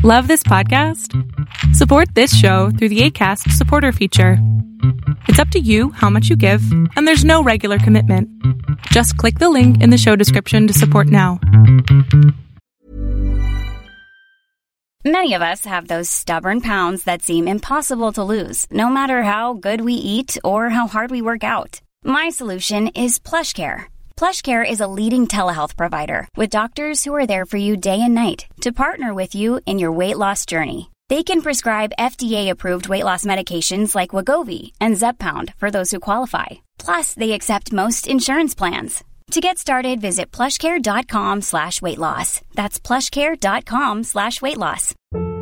Love this podcast? Support this show through the Acast supporter feature. It's up to you how much you give, and there's no regular commitment. Just click the link in the show description to support now. Many of us have those stubborn pounds that seem impossible to lose, no matter how good we eat or how hard we work out. My solution is PlushCare. PlushCare is a leading telehealth provider with doctors who are there for you day and night to partner with you in your weight loss journey. They can prescribe FDA-approved weight loss medications like Wegovy and Zepbound for those who qualify. Plus, they accept most insurance plans. To get started, visit plushcare.com/weightloss. That's plushcare.com/weightloss.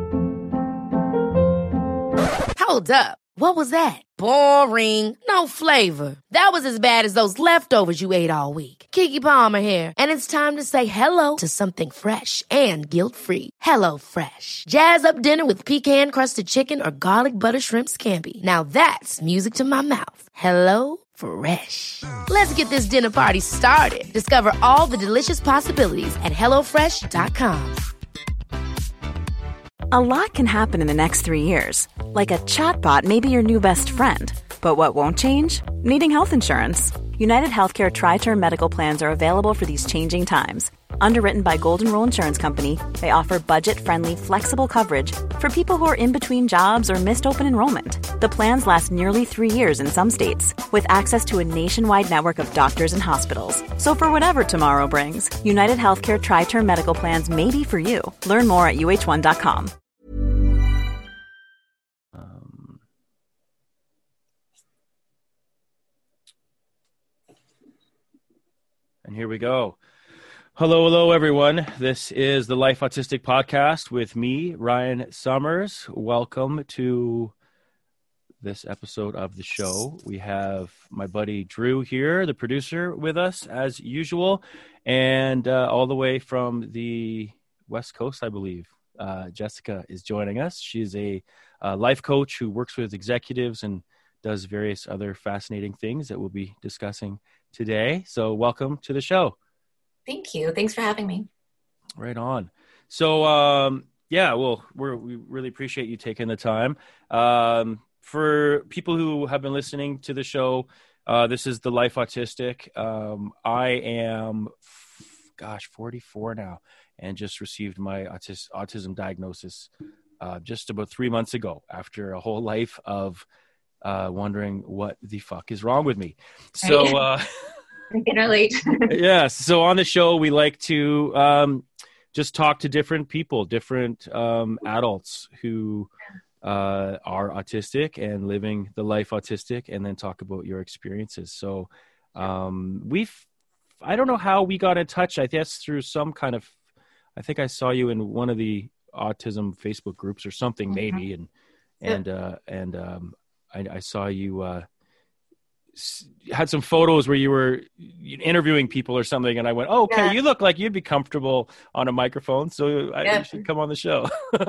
Hold up. What was that? Boring. No flavor. That was as bad as those leftovers you ate all week. Keke Palmer here. And it's time to say hello to something fresh and guilt-free. Hello Fresh. Jazz up dinner with pecan-crusted chicken or garlic butter shrimp scampi. Now that's music to my mouth. Hello Fresh. Let's get this dinner party started. Discover all the delicious possibilities at hellofresh.com. A lot can happen in the next 3 years. Like a chatbot may be your new best friend. But what won't change? Needing health insurance. United Healthcare Tri-Term Medical Plans are available for these changing times. Underwritten by Golden Rule Insurance Company, they offer budget-friendly, flexible coverage for people who are in between jobs or missed open enrollment. The plans last nearly 3 years in some states, with access to a nationwide network of doctors and hospitals. So for whatever tomorrow brings, United Healthcare Tri-Term Medical Plans may be for you. Learn more at uh1.com. And here we go. Hello, everyone. This is the Life Autistic Podcast with me, Ryan Summers. Welcome to this episode of the show. We have my buddy Drew here, the producer, with us as usual, and all the way from the West Coast, I believe, Jessica is joining us. She's a life coach who works with executives and does various other fascinating things that we'll be discussing today. So welcome to the show. Thank you. Thanks for having me. Right on. So, we really appreciate you taking the time. For people who have been listening to the show, this is the Life Autistic. I am, 44 now, and just received my autism diagnosis just about 3 months ago after a whole life of wondering what the fuck is wrong with me. So, I can relate. Yes. So on the show, we like to just talk to different people, different adults who are autistic and living the life autistic, and then talk about your experiences. So I don't know how we got in touch. I guess through some kind of, I think I saw you in one of the autism Facebook groups or something, maybe. And I saw you had some photos where you were interviewing people or something, and I went, "Oh, okay, You look like you'd be comfortable on a microphone, so you should come on the show."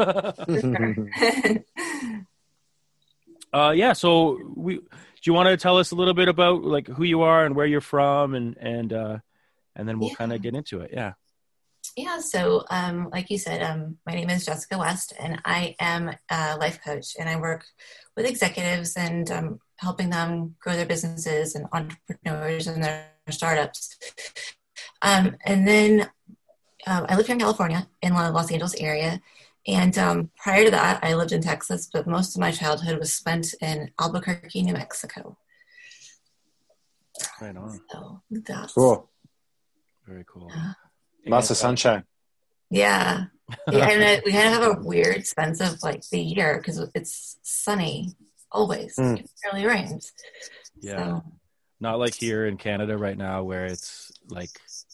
So do you want to tell us a little bit about like who you are and where you're from, and then we'll kind of get into it. Yeah. So like you said, my name is Jessica West, and I am a life coach, and I work with executives and helping them grow their businesses and entrepreneurs and their startups. And then I live here in California, in the Los Angeles area. And prior to that, I lived in Texas, but most of my childhood was spent in Albuquerque, New Mexico. Right on. So that's cool. Very cool. Lots of sunshine. Yeah. And we kind of have a weird sense of like the year because it's sunny always. It barely rains. Yeah. So. Not like here in Canada right now where it's like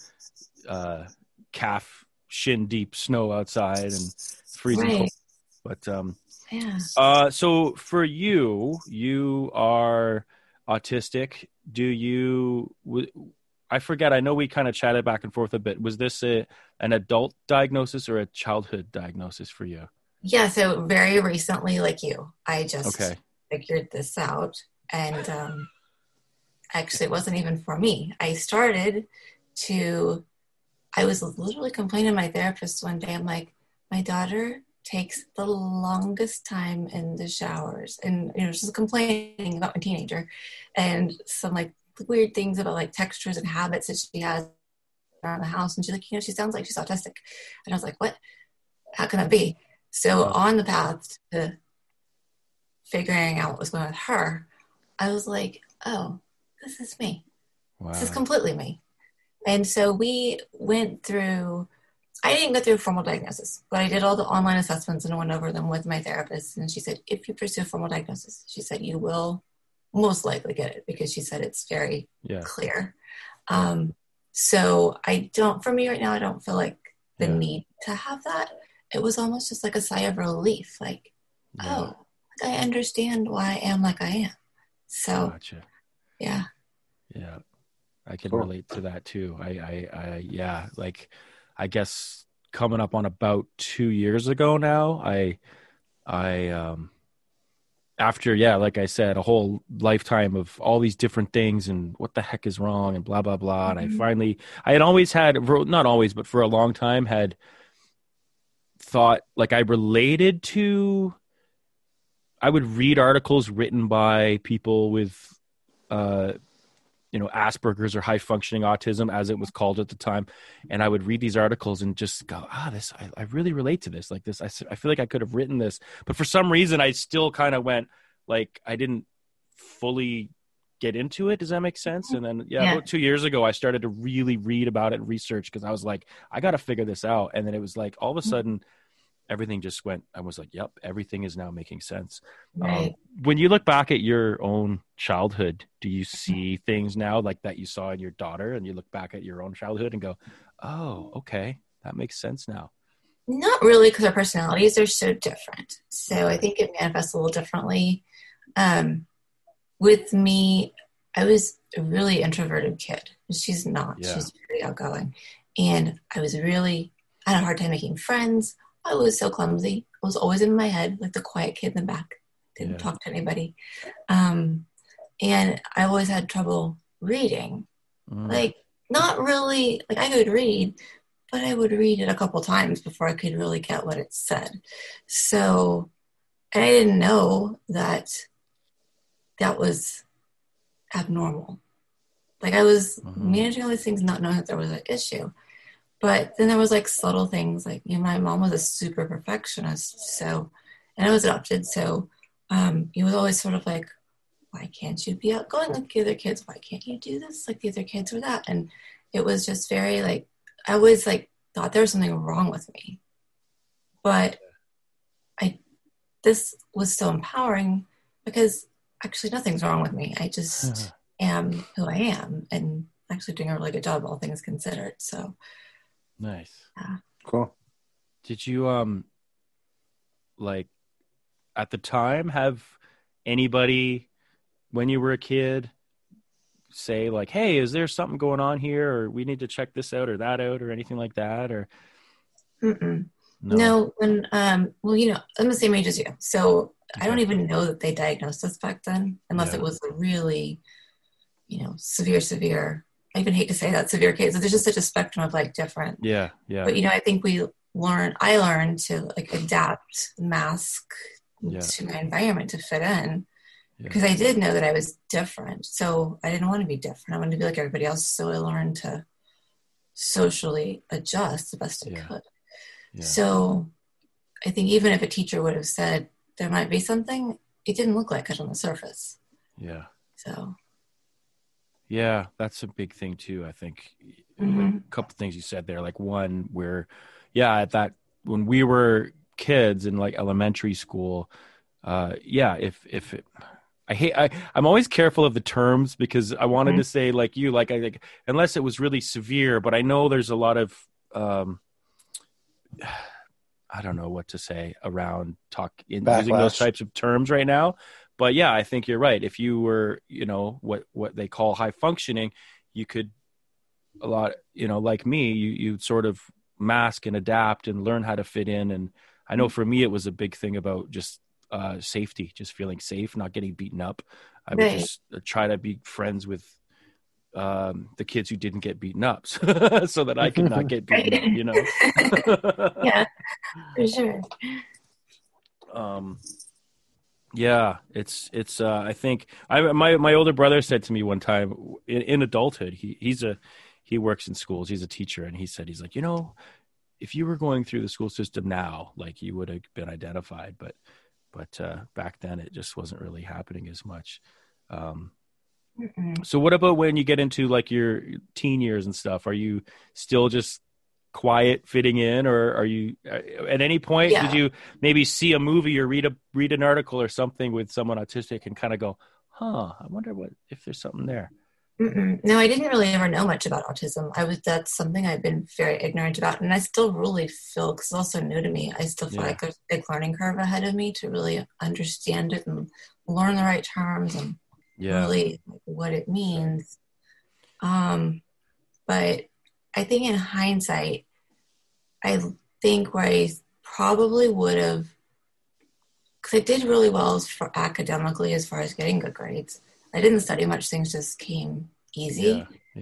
calf shin deep snow outside and freezing cold. But so for you are autistic. I forget. I know we kind of chatted back and forth a bit. Was this an adult diagnosis or a childhood diagnosis for you? Yeah. So very recently, like you, I just figured this out. And actually, it wasn't even for me. I was literally complaining to my therapist one day. I'm like, my daughter takes the longest time in the showers, and she's complaining about my teenager and some like weird things about like textures and habits that she has around the house. And she's like, she sounds like she's autistic. And I was like, what? How can that be? So on the path to figuring out what was going on with her, I was like, oh, this is me. Wow. This is completely me. And so we went through, I didn't go through a formal diagnosis, but I did all the online assessments and I went over them with my therapist. And she said, if you pursue a formal diagnosis, she said, you will most likely get it, because she said it's very clear. So for me right now, I don't feel like the need to have that. It was almost just like a sigh of relief. Like, I understand why I am like I am. So, gotcha. Yeah. I can relate to that too. Like, I guess coming up on about 2 years ago now, after, like I said, a whole lifetime of all these different things and what the heck is wrong and blah, blah, blah. Mm-hmm. And I had always had, not always, but for a long time had thought like I related to, I would read articles written by people with, Asperger's or high functioning autism, as it was called at the time. And I would read these articles and just go, I really relate to this. Like this, I feel like I could have written this, but for some reason I still kind of went, like, I didn't fully get into it. Does that make sense? And then, about 2 years ago, I started to really read about it and research, because I was like, I got to figure this out. And then it was like, all of a sudden, everything just went, I was like, yep, everything is now making sense. Right. When you look back at your own childhood, do you see things now like that you saw in your daughter, and you look back at your own childhood and go, oh, okay, that makes sense now? Not really, because our personalities are so different. So I think it manifests a little differently. With me, I was a really introverted kid. She's not. Yeah. She's very outgoing. And I had a hard time making friends. I was so clumsy. I was always in my head, like the quiet kid in the back. Didn't talk to anybody. And I always had trouble reading. Like, not really, like I could read, but I would read it a couple times before I could really get what it said. So, and I didn't know that was abnormal. Like, I was managing all these things, not knowing that there was an issue. But then there was like subtle things, like, my mom was a super perfectionist. So, and I was adopted. So, it was always sort of like, why can't you be outgoing like the other kids? Why can't you do this like the other kids or that? And it was just very like, I always like thought there was something wrong with me. But this was so empowering, because actually nothing's wrong with me. I just am who I am, and actually doing a really good job, all things considered. So. Nice. Cool. Did you like at the time have anybody when you were a kid say like, hey, is there something going on here, or we need to check this out or that out, or anything like that? Or no. When I'm the same age as you, so I don't even know that they diagnosed us back then, unless it was a really severe, I even hate to say that, severe case. There's just such a spectrum of like different. Yeah. But I think I learned to like adapt, mask to my environment to fit in, because I did know that I was different. So I didn't want to be different. I wanted to be like everybody else. So I learned to socially adjust the best I could. Yeah. So I think even if a teacher would have said there might be something, it didn't look like it on the surface. Yeah. So. Yeah, that's a big thing too. I think a couple things you said there, like one where, when we were kids in like elementary school, I'm always careful of the terms, because I wanted to say like unless it was really severe, but I know there's a lot of, I don't know what to say around using those types of terms right now. But yeah, I think you're right. If you were, what they call high functioning, you could a lot, like me, you sort of mask and adapt and learn how to fit in. And I know for me, it was a big thing about just safety, just feeling safe, not getting beaten up. I would just try to be friends with the kids who didn't get beaten up so that I could not get beaten up, Yeah, for sure. Yeah, it's I think my older brother said to me one time in adulthood, he works in schools, he's a teacher, and he's like, if you were going through the school system now, like, you would have been identified, but back then it just wasn't really happening as much. So what about when you get into like your teen years and stuff? Are you still just quiet, fitting in, or are you at any point did you maybe see a movie or read an article or something with someone autistic and kind of go, I wonder if there's something there? No, I didn't really ever know much about autism. That's something I've been very ignorant about, and I still really feel, because it's also new to me, I still feel like there's a big learning curve ahead of me to really understand it and learn the right terms and really what it means. But I think in hindsight, I think where I probably would have, because I did really well academically as far as getting good grades. I didn't study much, things just came easy.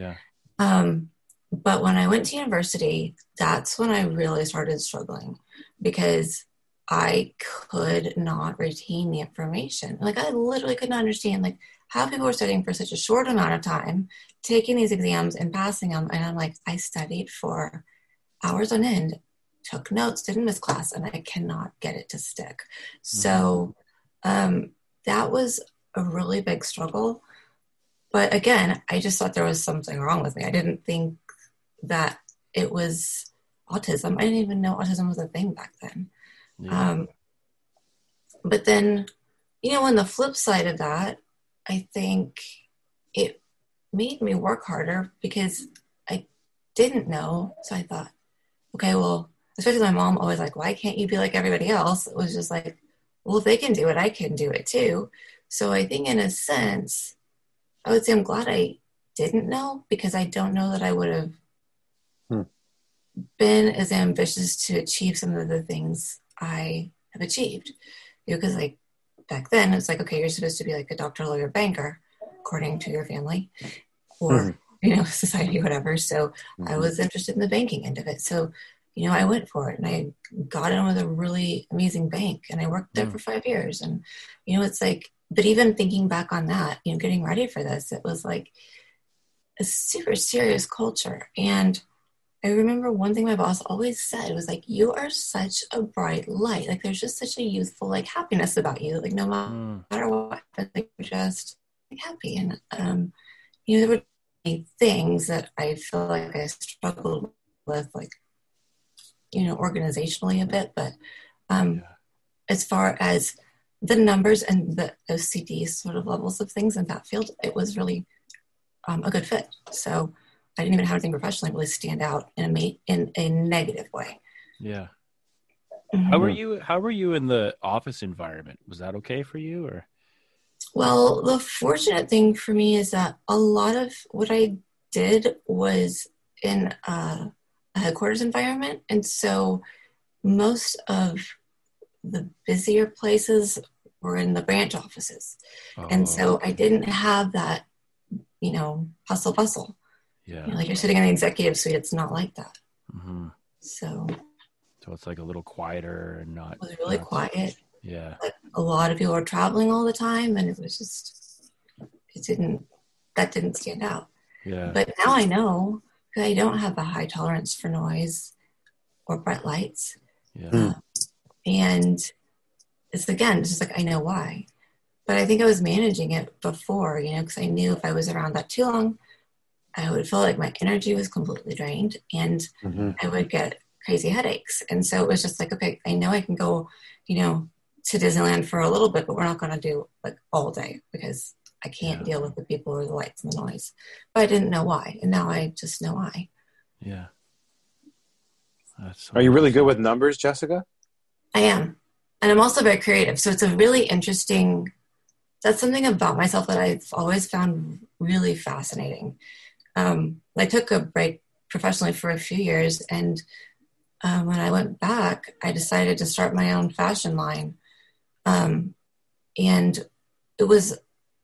But when I went to university, that's when I really started struggling, because I could not retain the information. Like, I literally could not understand, like, how people were studying for such a short amount of time, taking these exams and passing them. And I'm like, I studied for hours on end, took notes, didn't miss class, and I cannot get it to stick. So that was a really big struggle. But again, I just thought there was something wrong with me. I didn't think that it was autism. I didn't even know autism was a thing back then. But then, on the flip side of that, I think it made me work harder because I didn't know. So I thought, okay, well, especially my mom always like, why can't you be like everybody else? It was just like, well, if they can do it, I can do it too. So I think in a sense, I would say I'm glad I didn't know, because I don't know that I would have been as ambitious to achieve some of the things I have achieved. Because like back then it's like, okay, you're supposed to be like a doctor, lawyer, banker, according to your family or, society, whatever. So I was interested in the banking end of it. So, I went for it and I got in with a really amazing bank and I worked there for 5 years. And, it's like, but even thinking back on that, getting ready for this, it was like a super serious culture. And I remember one thing my boss always said was like, you are such a bright light. Like, there's just such a youthful, like, happiness about you. Like, no matter what, like, you're just like, happy. And, there were many things that I feel like I struggled with, like, organizationally a bit. But as far as the numbers and the OCD sort of levels of things in that field, it was really a good fit. So I didn't even have anything professionally really stand out in a negative way. Yeah. How were you in the office environment? Was that okay for you, or? Well, the fortunate thing for me is that a lot of what I did was in a headquarters environment. And so most of the busier places were in the branch offices. And so I didn't have that, hustle bustle. Yeah. Like, you're sitting in the executive suite. It's not like that. So it's like a little quieter and not. It was really quiet. Yeah. But a lot of people were traveling all the time, and it was just, that didn't stand out. Yeah. But now I know, because I don't have a high tolerance for noise or bright lights. Yeah. And it's just like, I know why. But I think I was managing it before, because I knew if I was around that too long, I would feel like my energy was completely drained and I would get crazy headaches. And so it was just like, okay, I know I can go, to Disneyland for a little bit, but we're not going to do like all day, because I can't deal with the people or the lights and the noise. But I didn't know why. And now I just know why. Yeah. Are you really good with numbers, Jessica? I am. And I'm also very creative. So it's a really interesting, that's something about myself that I've always found really fascinating. I took a break professionally for a few years. And when I went back, I decided to start my own fashion line. And it was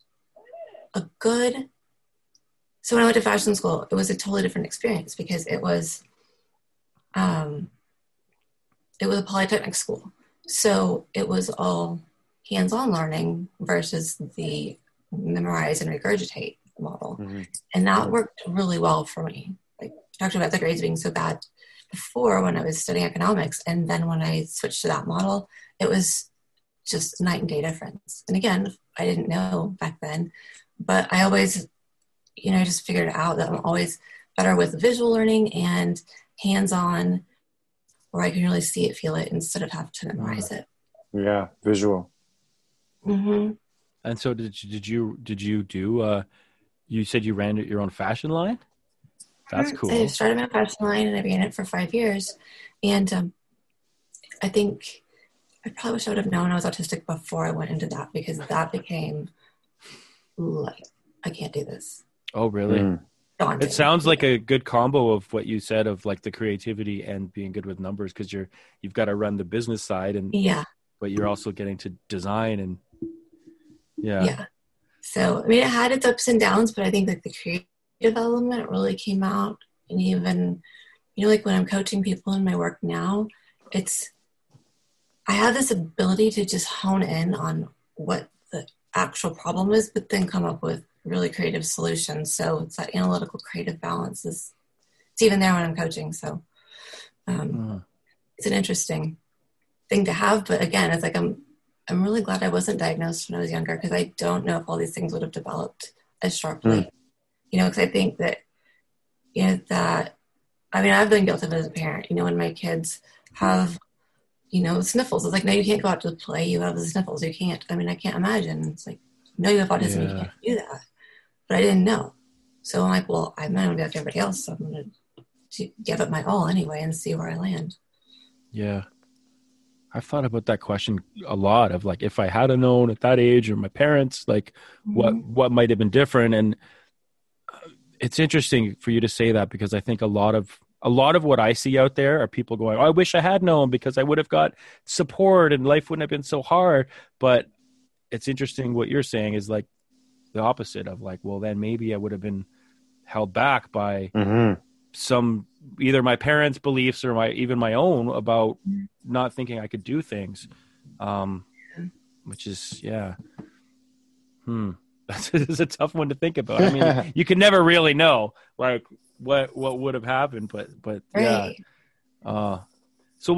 so when I went to fashion school, it was a totally different experience, because it was a polytechnic school. So it was all hands-on learning versus the memorize and regurgitate model. Mm-hmm. And that worked really well for me. Like, talked about the grades being so bad before when I was studying economics. And then when I switched to that model, it was just night and day difference. And again, I didn't know back then, but I always, just figured out that I'm always better with visual learning and hands-on, where I can really see it, feel it, instead of have to memorize it. Yeah, visual. Mm-hmm. And so did you do, you said you ran your own fashion line? That's cool. I started my fashion line and I ran it for 5 years. And I think I probably wish I would have known I was autistic before I went into that, because that became like, I can't do this. Oh, really? Daunting. It sounds like a good combo of what you said of like the creativity and being good with numbers, because you've got to run the business side, and but you're also getting to design and yeah. So I mean, it had its ups and downs, but I think that the creative element really came out. And even like when I'm coaching people in my work now, I have this ability to just hone in on what the actual problem is, but then come up with really creative solutions. So it's that analytical creative balance it's even there when I'm coaching. So it's an interesting thing to have. But again, it's like I'm really glad I wasn't diagnosed when I was younger, because I don't know if all these things would have developed as sharply. Because I think that I've been guilty of it as a parent. When my kids have sniffles, it's like, no, you can't go out to play, you have the sniffles, you can't. I can't imagine. It's like, no, you have autism, you can't do that. But I didn't know. So I'm like, well, I'm not going to be like everybody else, so I'm going to give it my all anyway and see where I land. Yeah. I've thought about that question a lot, of like, if I had known at that age, or my parents, like what might have been different. And it's interesting for you to say that, because I think a lot of what I see out there are people going, oh, I wish I had known, because I would have got support and life wouldn't have been so hard. But it's interesting what you're saying is like the opposite of like, well, then maybe I would have been held back by some, either my parents' beliefs or even my own, about not thinking I could do things. Which is, that's a tough one to think about. I mean, you can never really know like what would have happened, but right. So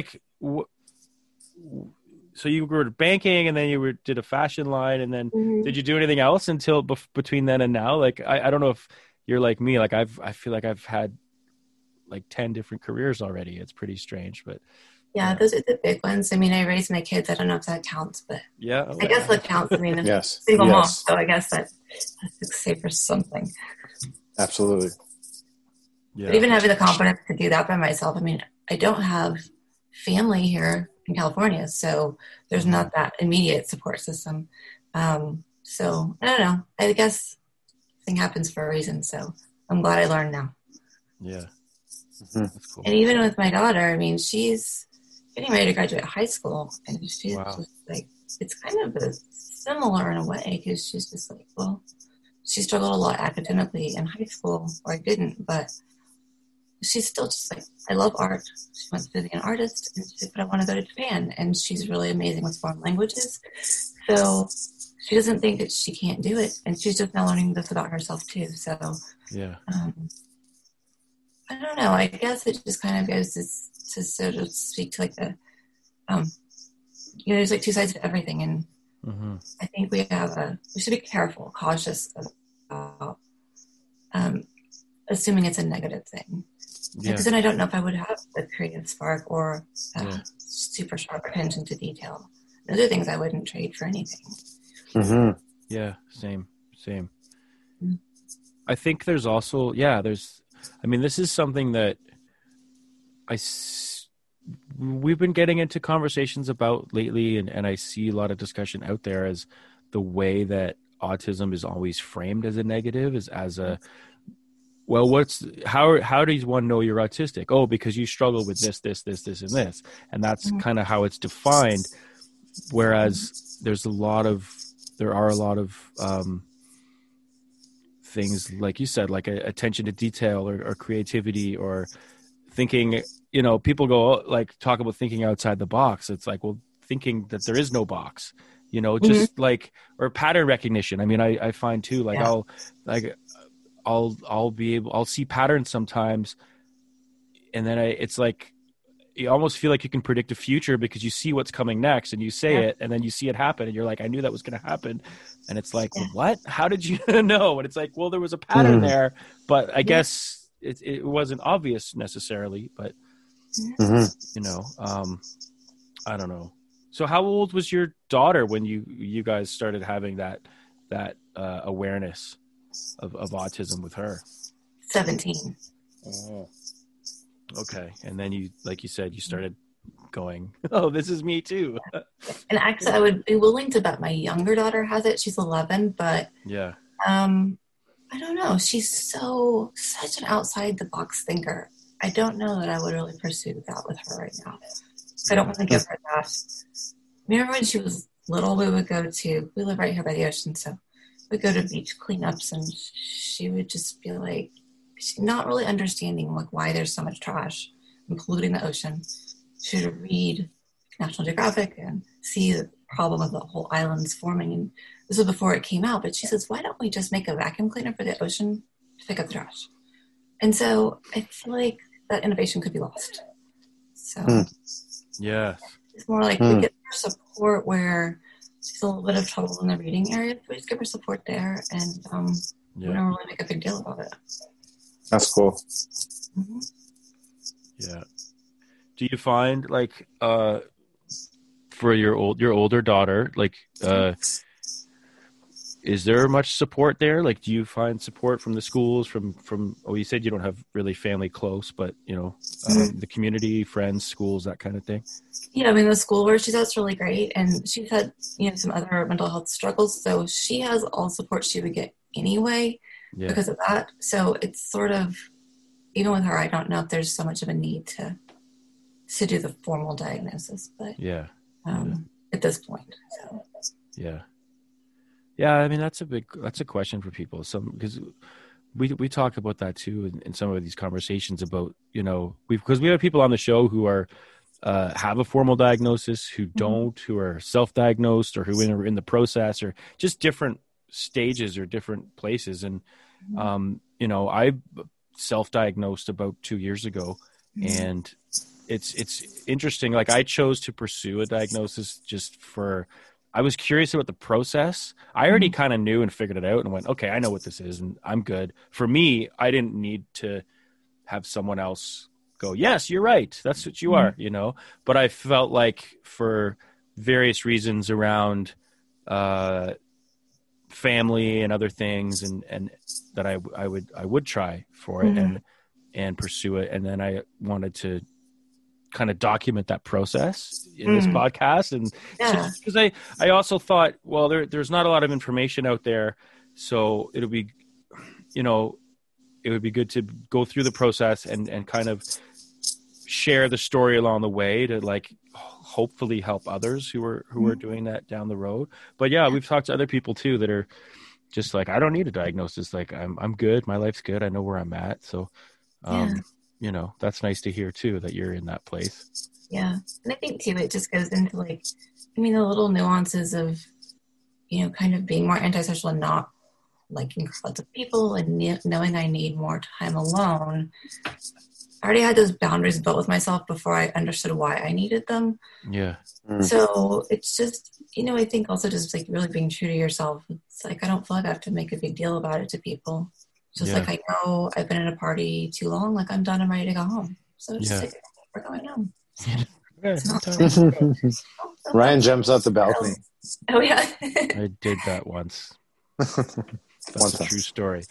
so you were banking, and then you did a fashion line, and then did you do anything else until between then and now? Like, I don't know if you're like me, like I feel like I've had like 10 different careers already. It's pretty strange, but yeah, those are the big ones. I mean, I raised my kids. I don't know if that counts, but I guess that counts. I mean, I'm single mom, so I guess that's safe for something. Absolutely. Yeah. But even having the confidence to do that by myself, I mean, I don't have family here in California, so there's not that immediate support system. So I don't know. I guess thing happens for a reason. So I'm glad I learned now. Yeah. That's cool. And even with my daughter, I mean, she's getting ready to graduate high school, and she's just like, it's kind of similar in a way, because she's just like, well, she struggled a lot academically in high school, or I didn't, but she's still just like, I love art. She wants to be an artist, and she's like, but I want to go to Japan, and she's really amazing with foreign languages. So she doesn't think that she can't do it, and she's just now learning this about herself too. So I don't know. I guess it just kind of goes to sort of speak to like the, there's like two sides to everything, and I think we should be careful, cautious about assuming it's a negative thing. Because then I don't know if I would have the creative spark or super sharp attention to detail. Those are things I wouldn't trade for anything. Yeah, same. I think there's also, this is something that we've been getting into conversations about lately, and I see a lot of discussion out there as the way that autism is always framed as a negative, is as a, well, how does one know you're autistic? Oh, because you struggle with this, and this. And that's kind of how it's defined. Whereas there are a lot of things, like you said, like attention to detail or creativity, or thinking, people go like talk about thinking outside the box. It's like, well, thinking that there is no box, just like, or pattern recognition. I mean, I find too, like I'll see patterns sometimes. And then it's like, you almost feel like you can predict a future because you see what's coming next and you say it and then you see it happen and you're like, I knew that was going to happen. And it's like, what? How did you know? And it's like, well, there was a pattern there, but I guess it wasn't obvious necessarily, but I don't know. So how old was your daughter when you guys started having that awareness of autism with her? 17. Oh. Okay. And then you, like you said, you started going, oh, this is me too. And actually I would be willing to bet my younger daughter has it. She's 11, but I don't know. She's such an outside the box thinker. I don't know that I would really pursue that with her right now. I don't want to give her that. Remember when she was little, we live right here by the ocean, so we'd go to beach cleanups and she would just be like, she's not really understanding like why there's so much trash and polluting the ocean. She would read National Geographic and see the problem of the whole islands forming. And this was before it came out, but she says, why don't we just make a vacuum cleaner for the ocean to pick up the trash? And so I feel like that innovation could be lost. So yeah, it's more like we get her support where she's a little bit of trouble in the reading area. We just give her support there and we don't really make a big deal about it. That's cool. Mm-hmm. Yeah. Do you find like for your older daughter, like is there much support there? Like, do you find support from the schools, from you said you don't have really family close, but the community, friends, schools, that kind of thing? Yeah, I mean, the school where she's at's really great, and she's had some other mental health struggles, so she has all support she would get anyway because of that. So it's sort of, even with her, I don't know if there's so much of a need to do the formal diagnosis, but at this point, so. Yeah, I mean that's a question for people. Because we talk about that too in some of these conversations about because we have people on the show who are have a formal diagnosis, who don't, who are self-diagnosed, or who are in the process, or just different stages or different places. And I self-diagnosed about 2 years ago, and it's interesting. Like I chose to pursue a diagnosis I was curious about the process. I already kind of knew and figured it out and went, okay, I know what this is and I'm good. For me, I didn't need to have someone else go, yes, you're right. That's what you are, But I felt like for various reasons around family and other things and that I would try for it and pursue it. And then I wanted to kind of document that process in this podcast. And because I also thought, well, there's not a lot of information out there. So it'll be, it would be good to go through the process and kind of share the story along the way to like hopefully help others who are doing that down the road. But we've talked to other people too that are just like, I don't need a diagnosis. Like I'm good. My life's good. I know where I'm at. So, that's nice to hear too, that you're in that place. Yeah. And I think too, it just goes into like, the little nuances of, kind of being more antisocial and not liking crowds of people and knowing I need more time alone. I already had those boundaries built with myself before I understood why I needed them. Yeah. So it's just, I think also just like really being true to yourself. It's like, I don't feel like I have to make a big deal about it to people. Just like I know I've been at a party too long, like I'm done and ready to go home. So just like, we're going home. Ryan jumps out the balcony. Oh yeah. I did that once. That's a true story.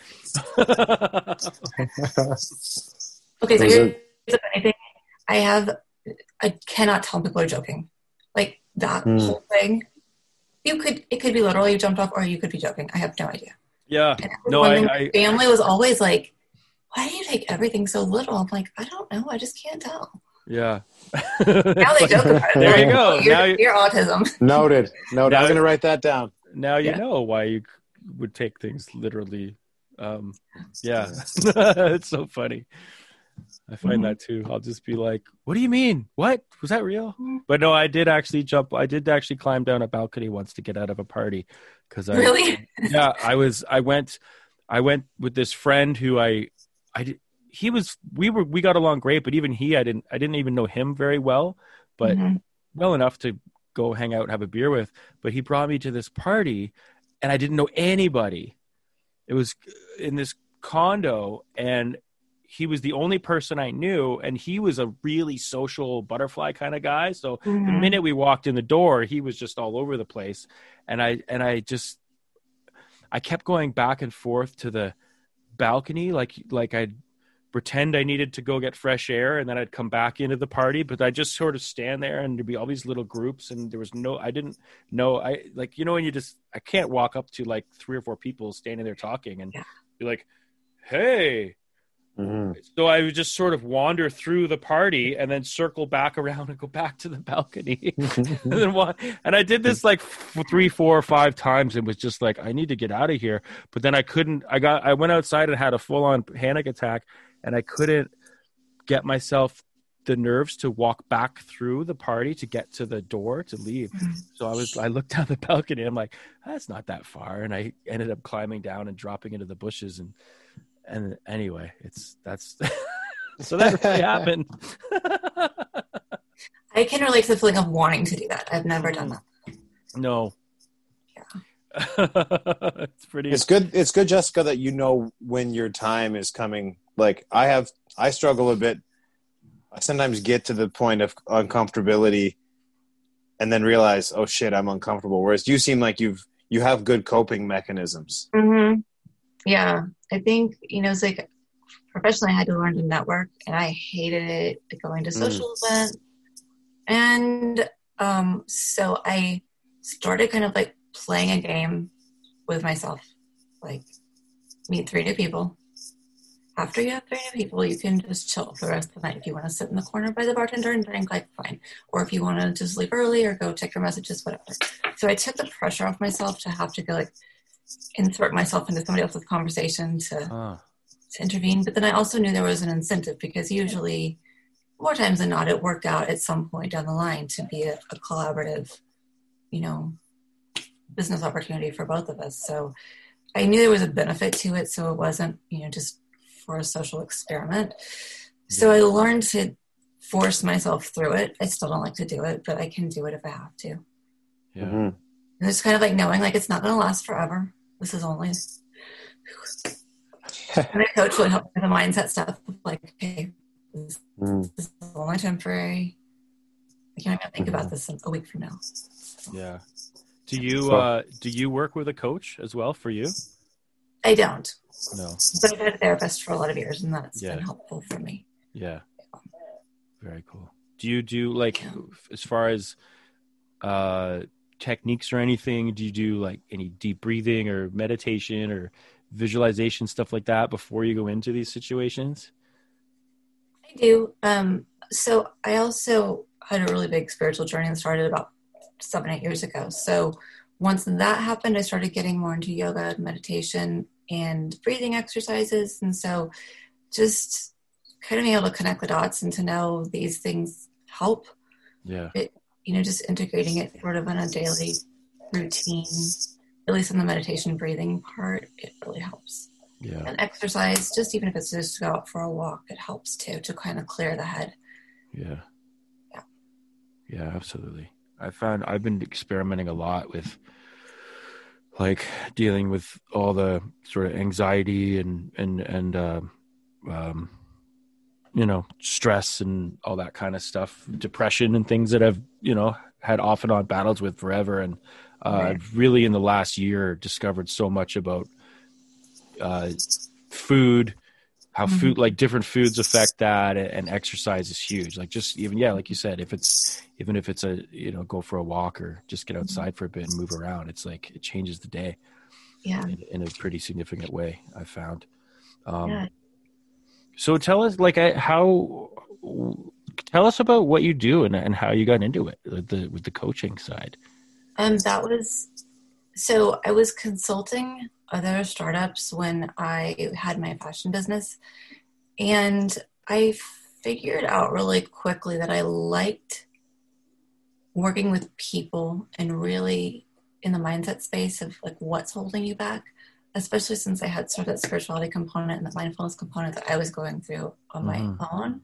Okay, so here's the funny thing. I cannot tell people are joking. Like that whole thing. It could be literal, you jumped off, or you could be joking. I have no idea. Yeah. No, my family was always like, why do you take everything so little? I'm like, I don't know. I just can't tell. Yeah. Now they joke about it. There you go. Your autism. Noted. I'm going to write that down. Now you know why you would take things literally. It's so funny. I find that too. I'll just be like, what do you mean? What? Was that real? But no, I did actually climb down a balcony once to get out of a party. Really? Yeah, I went with this friend who we got along great, but even I didn't even know him very well, but well enough to go hang out and have a beer with. But he brought me to this party and I didn't know anybody. It was in this condo and he was the only person I knew, and he was a really social butterfly kind of guy. So the minute we walked in the door, he was just all over the place. And I kept going back and forth to the balcony, like I'd pretend I needed to go get fresh air, and then I'd come back into the party. But I just sort of stand there, and there'd be all these little groups, and there was I didn't know. When I can't walk up to like 3 or 4 people standing there talking and be like, hey. So I would just sort of wander through the party and then circle back around and go back to the balcony. And I did this like 3, 4, or 5 times. It was just like, I need to get out of here. But then I couldn't. I went outside and had a full-on panic attack, and I couldn't get myself the nerves to walk back through the party to get to the door to leave. So I looked down the balcony and I'm like, that's not that far. And I ended up climbing down and dropping into the bushes and anyway, that's so that really happened. I can relate to the feeling of wanting to do that. I've never done that. No. Yeah. It's good, Jessica, that you know when your time is coming. Like I struggle a bit. I sometimes get to the point of uncomfortability and then realize, oh shit, I'm uncomfortable. Whereas you seem like you have good coping mechanisms. Yeah, I think, it's like professionally I had to learn to network, and I hated it, going to social events. And so I started kind of like playing a game with myself, like meet 3 new people. After you have 3 new people, you can just chill for the rest of the night. If you want to sit in the corner by the bartender and drink, like fine. Or if you want to just leave early or go check your messages, whatever. So I took the pressure off myself to have to go like insert myself into somebody else's conversation to intervene. But then I also knew there was an incentive, because usually more times than not, it worked out at some point down the line to be a collaborative, business opportunity for both of us. So I knew there was a benefit to it. So it wasn't, just for a social experiment. So I learned to force myself through it. I still don't like to do it, but I can do it if I have to. Yeah. And it's kind of like knowing like it's not going to last forever. This is only, and my coach would help with the mindset stuff of like, okay, this is only temporary. I can't even think about this a week from now. Yeah. Do you work with a coach as well for you? I don't. No. But I've had a therapist for a lot of years, and that's been helpful for me. Yeah. Very cool. Do you do like, as far as techniques or anything, do you do like any deep breathing or meditation or visualization, stuff like that before you go into these situations? I do. So I also had a really big spiritual journey that started about 7-8 years ago. So once that happened, I started getting more into yoga, meditation, and breathing exercises. And so just kind of being able to connect the dots and to know these things help. Yeah. Just integrating it sort of in a daily routine, at least in the meditation breathing part, it really helps. Yeah. And exercise, just even if it's just to go out for a walk, it helps too, to kind of clear the head. Yeah. Yeah, absolutely. I've been experimenting a lot with like dealing with all the sort of anxiety and stress and all that kind of stuff, depression and things that I've, had off and on battles with forever. And I've really in the last year discovered so much about food, how food, like different foods affect that, and exercise is huge. Like just even, like you said, even if it's a, go for a walk or just get outside for a bit and move around, it's like, it changes the day in a pretty significant way, I found. So tell us tell us about what you do and how you got into it with the coaching side. So I was consulting other startups when I had my fashion business, and I figured out really quickly that I liked working with people and really in the mindset space of like what's holding you back, especially since I had sort of that spirituality component and the mindfulness component that I was going through on my own.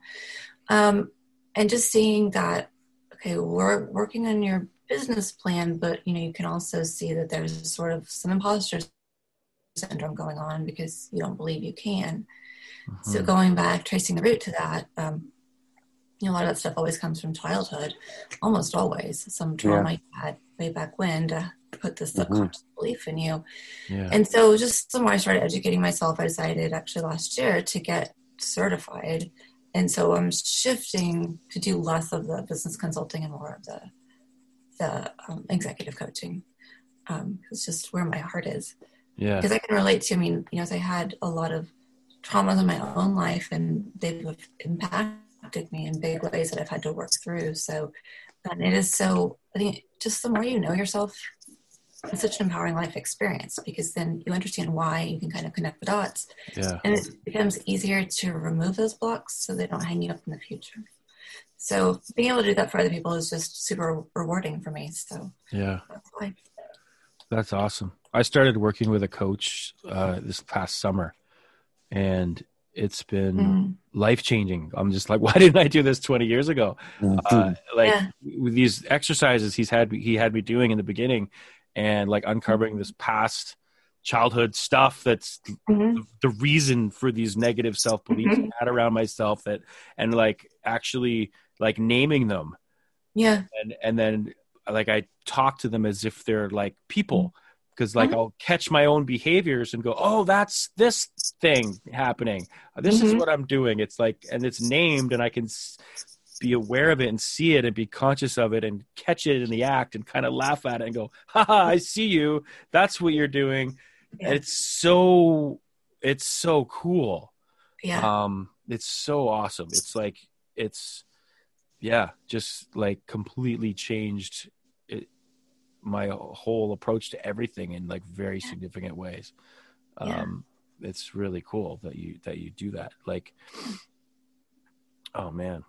And just seeing that, okay, we're working on your business plan, but you can also see that there's sort of some imposter syndrome going on because you don't believe you can. So going back, tracing the root to that, a lot of that stuff always comes from childhood, almost always. Some trauma you had way back when to put this subconscious belief in you. Yeah. And so just the more I started educating myself, I decided actually last year to get certified. And so I'm shifting to do less of the business consulting and more of the executive coaching. It's just where my heart is. Yeah. Because I can relate to, as I had a lot of traumas in my own life and they've impacted me in big ways that I've had to work through. So it is so, I think just the more you know yourself, it's such an empowering life experience because then you understand why, you can kind of connect the dots. Yeah. And it becomes easier to remove those blocks so they don't hang you up in the future. So being able to do that for other people is just super rewarding for me. So yeah, that's why. That's awesome. I started working with a coach this past summer and it's been life-changing. I'm just like, why didn't I do this 20 years ago? With these exercises he had me doing in the beginning and like uncovering this past childhood stuff that's the reason for these negative self-beliefs I had around myself and like actually like naming them. Yeah. And then like I talk to them as if they're like people. Because like I'll catch my own behaviors and go, oh, that's this thing happening. This is what I'm doing. It's like, and it's named and I can be aware of it and see it and be conscious of it and catch it in the act and kind of laugh at it and go, haha, I see you. That's what you're doing. Yeah. And it's so cool. Yeah. It's so awesome. It's like, just like completely changed my whole approach to everything in like very significant ways. It's really cool that you do that. Like, oh man.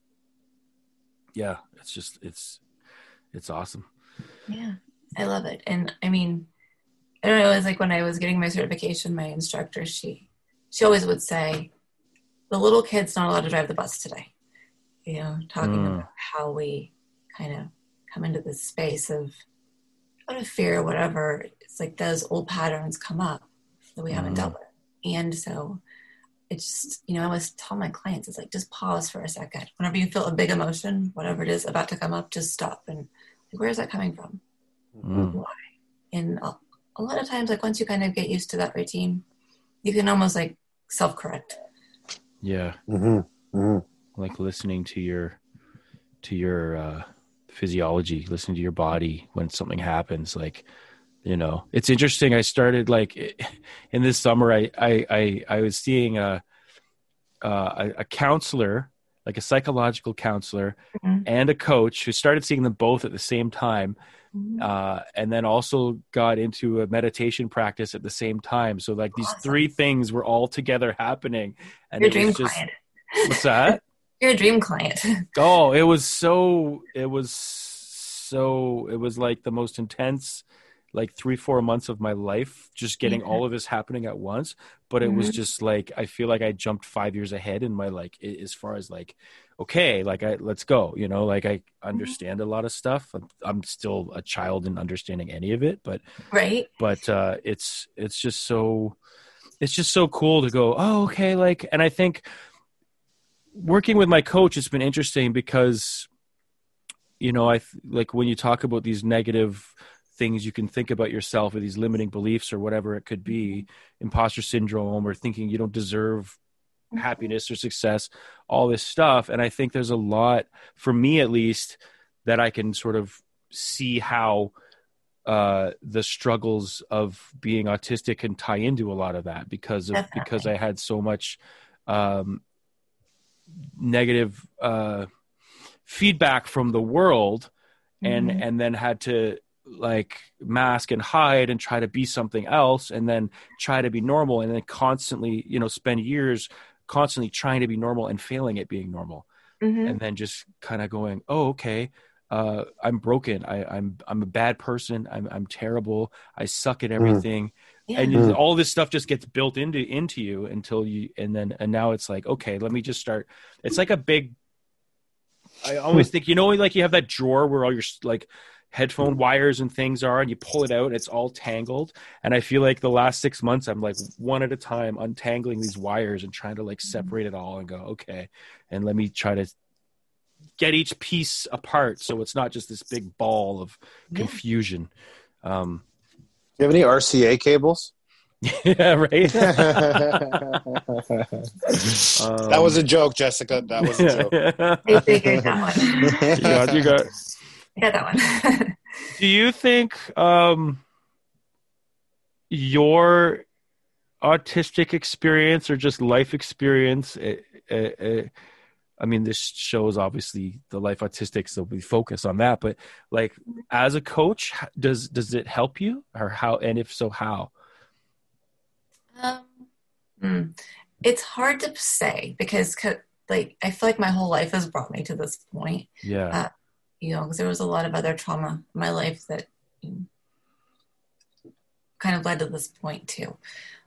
Yeah. It's just, it's awesome. Yeah. I love it. And I don't know, it was like when I was getting my certification, my instructor, she always would say, the little kid's not allowed to drive the bus today. Talking about how we kind of come into this space of out of fear or whatever. It's like those old patterns come up that we haven't dealt with. And so it's just, I always tell my clients, it's like, just pause for a second. Whenever you feel a big emotion, whatever it is about to come up, just stop. And like, where is that coming from? Why? And a lot of times, like once you kind of get used to that routine, you can almost like self-correct. Yeah. Like listening to your physiology, listening to your body when something happens. Like, it's interesting. I started like in this summer, I was seeing a counselor, like a psychological counselor and a coach who started seeing them both at the same time. And then also got into a meditation practice at the same time. So like these three things were all together happening. And your dream client. What's that? You're a dream client. Oh, it was like the most intense, like 3-4 months of my life, just getting all of this happening at once. But it was just like, I feel like I jumped 5 years ahead in my, like, as far as like, okay, like let's go, like I understand a lot of stuff. I'm still a child in understanding any of it, but it's just so cool to go, oh, okay. Like, and I think working with my coach has been interesting because, like when you talk about these negative things you can think about yourself or these limiting beliefs or whatever it could be, imposter syndrome or thinking you don't deserve happiness or success, all this stuff. And I think there's a lot, for me at least, that I can sort of see how the struggles of being autistic can tie into a lot of that because I had so much negative feedback from the world and then had to like mask and hide and try to be something else and then try to be normal and then constantly, spend years constantly trying to be normal and failing at being normal. And then just kind of going, oh, okay, I'm broken. I'm a bad person. I'm terrible. I suck at everything. And all this stuff just gets built into you until you, and now it's like, okay, let me just start. It's like a big, I always think, like you have that drawer where all your like headphone wires and things are, and you pull it out and it's all tangled. And I feel like the last 6 months, I'm like one at a time untangling these wires and trying to like separate it all and go, okay, and let me try to get each piece apart so it's not just this big ball of confusion. Do you have any RCA cables? Yeah, right. That was a joke, Jessica. That was a joke. I figured that one. You got I got that one. Do you think your autistic experience or just life experience, I mean, this shows obviously the Life Autistics, so we focus on that, but like as a coach, does it help you, or how, and if so, how? It's hard to say because like I feel like my whole life has brought me to this point. Yeah. Because there was a lot of other trauma in my life that kind of led to this point too.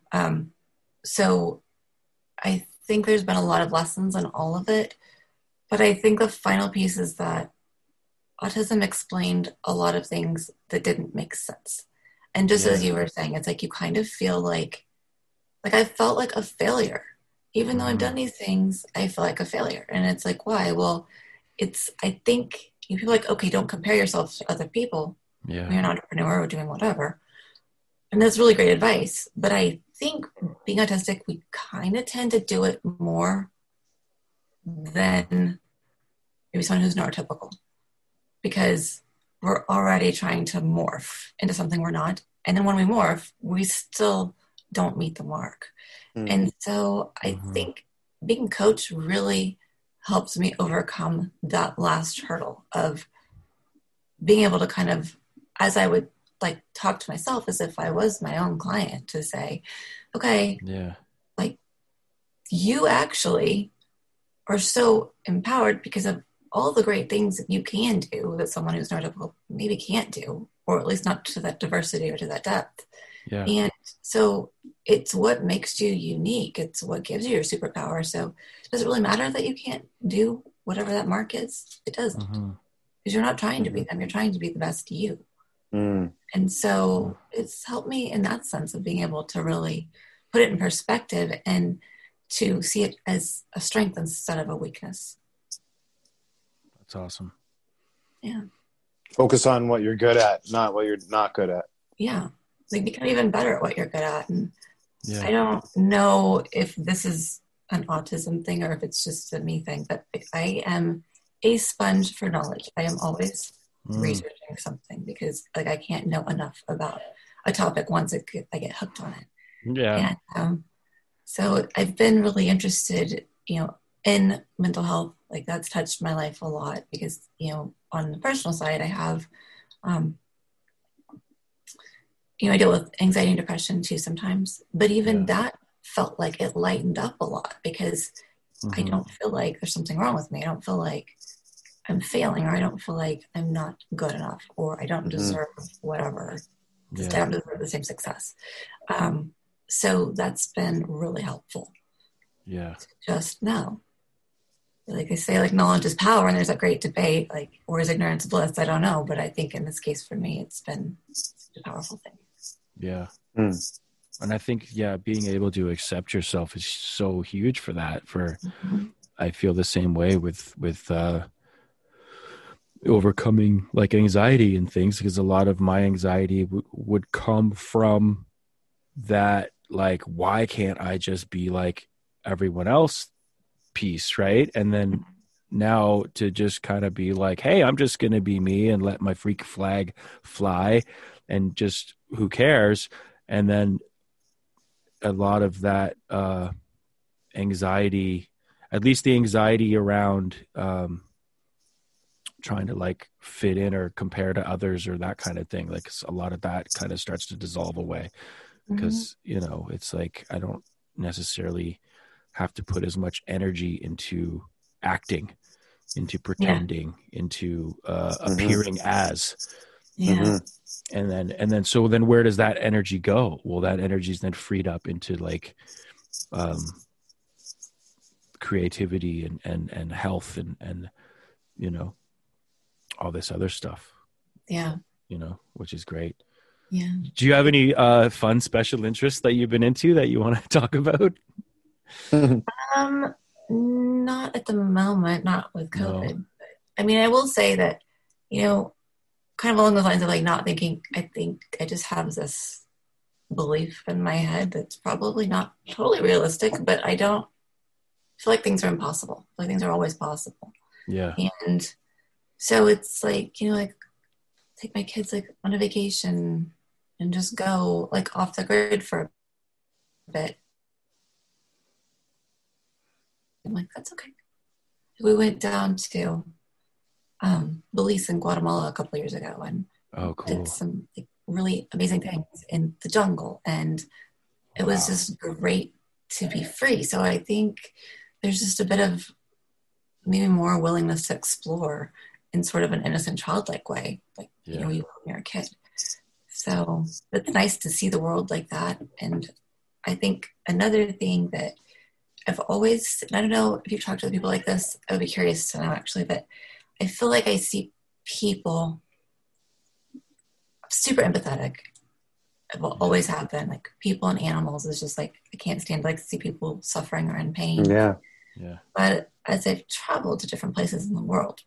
So I think there's been a lot of lessons in all of it, but I think the final piece is that autism explained a lot of things that didn't make sense. And just as you were saying, it's like you kind of feel like I felt like a failure. Even though I've done these things, I feel like a failure. And it's like, why? Well, I think people are like, okay, don't compare yourself to other people. Yeah. When you're an entrepreneur or doing whatever. And that's really great advice. But I think being autistic, we kind of tend to do it more than maybe someone who's neurotypical, because we're already trying to morph into something we're not. And then when we morph, we still don't meet the mark. And so I think being coach really helps me overcome that last hurdle of being able to kind of, as I would like talk to myself as if I was my own client, to say, okay, like you actually are so empowered because of all the great things that you can do that someone who's neurotypical maybe can't do, or at least not to that diversity or to that depth. Yeah. And so it's what makes you unique. It's what gives you your superpower. So does it really matter that you can't do whatever that mark is? It doesn't. Because you're not trying to be them. You're trying to be the best you. And so it's helped me in that sense of being able to really put it in perspective and to see it as a strength instead of a weakness. That's awesome. Yeah. Focus on what you're good at, not what you're not good at. Yeah. Like become even better at what you're good at. And I don't know if this is an autism thing or if it's just a me thing, but I am a sponge for knowledge. I am always researching something because like I can't know enough about a topic once I get hooked on it. Yeah. And so I've been really interested, in mental health. Like that's touched my life a lot because, on the personal side, I have, I deal with anxiety and depression too sometimes, but even that felt like it lightened up a lot because I don't feel like there's something wrong with me. I don't feel like I'm failing, or I don't feel like I'm not good enough, or I don't deserve whatever. I don't deserve the same success. So that's been really helpful. Yeah. Just know. Like they say, like knowledge is power, and there's a great debate, like, or is ignorance bliss? I don't know. But I think in this case for me, it's been a powerful thing. Yeah. And I think, being able to accept yourself is so huge for that. I feel the same way with overcoming like anxiety and things, because a lot of my anxiety would come from that, like, why can't I just be like everyone else piece, right? And then now to just kind of be like, hey, I'm just going to be me and let my freak flag fly and just who cares. And then a lot of that anxiety, at least the anxiety around trying to like fit in or compare to others or that kind of thing, like a lot of that kind of starts to dissolve away because, it's like I don't necessarily have to put as much energy into acting, into pretending, into appearing as. And then so then where does that energy go? Well, that energy is then freed up into like creativity and health and you know, all this other stuff. Yeah. You know, which is great. Yeah. Do you have any fun special interests that you've been into that you want to talk about? Not at the moment, not with COVID. No. But, I mean, I will say that, you know, kind of along the lines of like not thinking, I think I just have this belief in my head that's probably not totally realistic, but I don't feel like things are impossible. Like things are always possible. Yeah. And so it's like, you know, like take my kids like on a vacation and just go like off the grid for a bit. I'm like, that's okay. We went down to Belize in Guatemala a couple of years ago and did some like, really amazing things in the jungle. And it was just great to be free. So I think there's just a bit of maybe more willingness to explore in sort of an innocent, childlike way, like, you know, you when you're a kid. So it's nice to see the world like that. And I think another thing that I've always, and I don't know if you've talked to people like this, I would be curious to know actually, but I feel like I see people super empathetic. I will always have been, like people and animals is just like, I can't stand like to see people suffering or in pain. Yeah. But as I've traveled to different places in the world,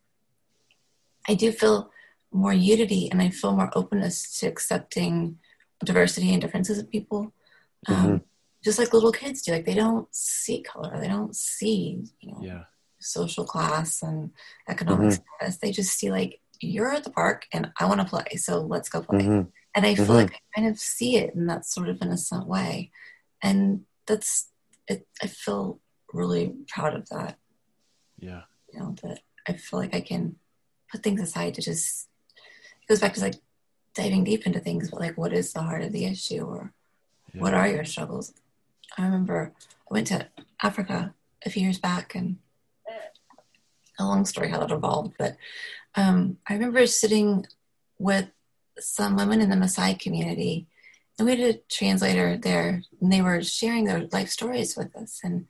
I do feel more unity and I feel more openness to accepting diversity and differences of people. Just like little kids do. Like they don't see color. They don't see, you know, social class and economic status. They just see like, you're at the park and I want to play. So let's go play. And I feel like I kind of see it in that sort of innocent way. And that's it. I feel really proud of that. Yeah. You know, that I feel like I can put things aside to just, it goes back to like diving deep into things, but like, what is the heart of the issue or what are your struggles? I remember I went to Africa a few years back and a long story how that evolved, but I remember sitting with some women in the Maasai community and we had a translator there and they were sharing their life stories with us. And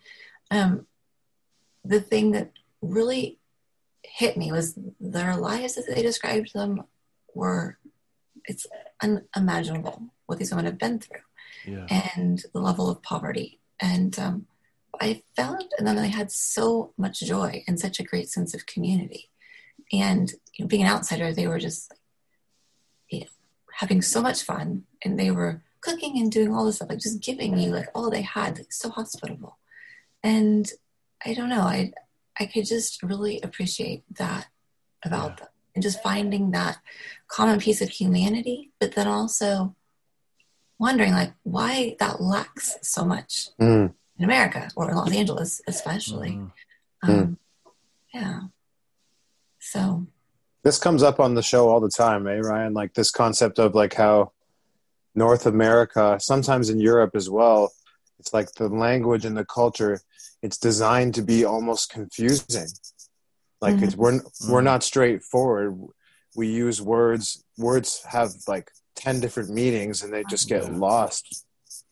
the thing that really hit me was their lives as they described them were, it's unimaginable what these women have been through and the level of poverty. And I found, and then they had so much joy and such a great sense of community. And you know, being an outsider, they were just you know, having so much fun and they were cooking and doing all this stuff, like just giving you like all they had, like so hospitable. And I don't know, I could just really appreciate that about them and just finding that common piece of humanity, but then also wondering like why that lacks so much in America or in Los Angeles, especially. So this comes up on the show all the time, Ryan? Like this concept of like how North America, sometimes in Europe as well, it's like the language and the culture, it's designed to be almost confusing. Like it's, we're not straightforward. We use words have like 10 different meanings and they just get lost.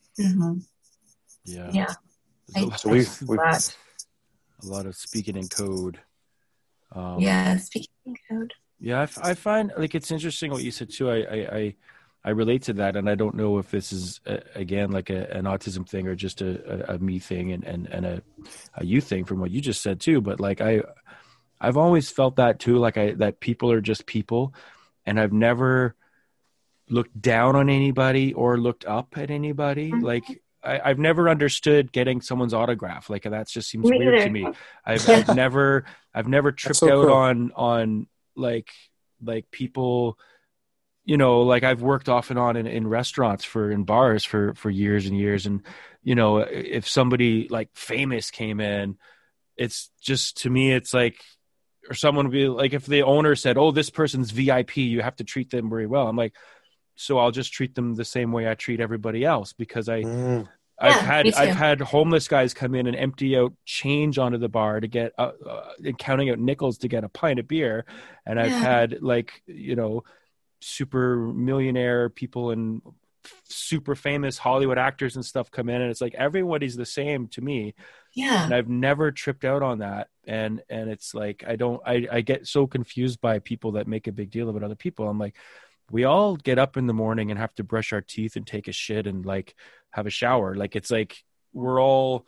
Yeah. So we've a lot of speaking in code. Speaking in code. Yeah, I find like it's interesting what you said too. I relate to that, and I don't know if this is again like an autism thing or just a me thing and a you thing from what you just said too. But like I've always felt that too, like that people are just people, and I've never looked down on anybody or looked up at anybody. Like I've never understood getting someone's autograph. Like that just seems weird to me. I've never tripped out on like people, you know, like I've worked off and on in restaurants in bars for years and years. And, you know, if somebody like famous came in, it's just, to me, it's like, or someone would be like, if the owner said, oh, this person's VIP, you have to treat them very well. I'm like, so I'll just treat them the same way I treat everybody else, because I I've had homeless guys come in and empty out change onto the bar to get counting out nickels to get a pint of beer, and I've had like, you know, super millionaire people and super famous Hollywood actors and stuff come in, and it's like everybody's the same to me. Yeah. And I've never tripped out on that. And it's like, I get so confused by people that make a big deal about other people. I'm like, we all get up in the morning and have to brush our teeth and take a shit and like have a shower. Like, it's like, we're all,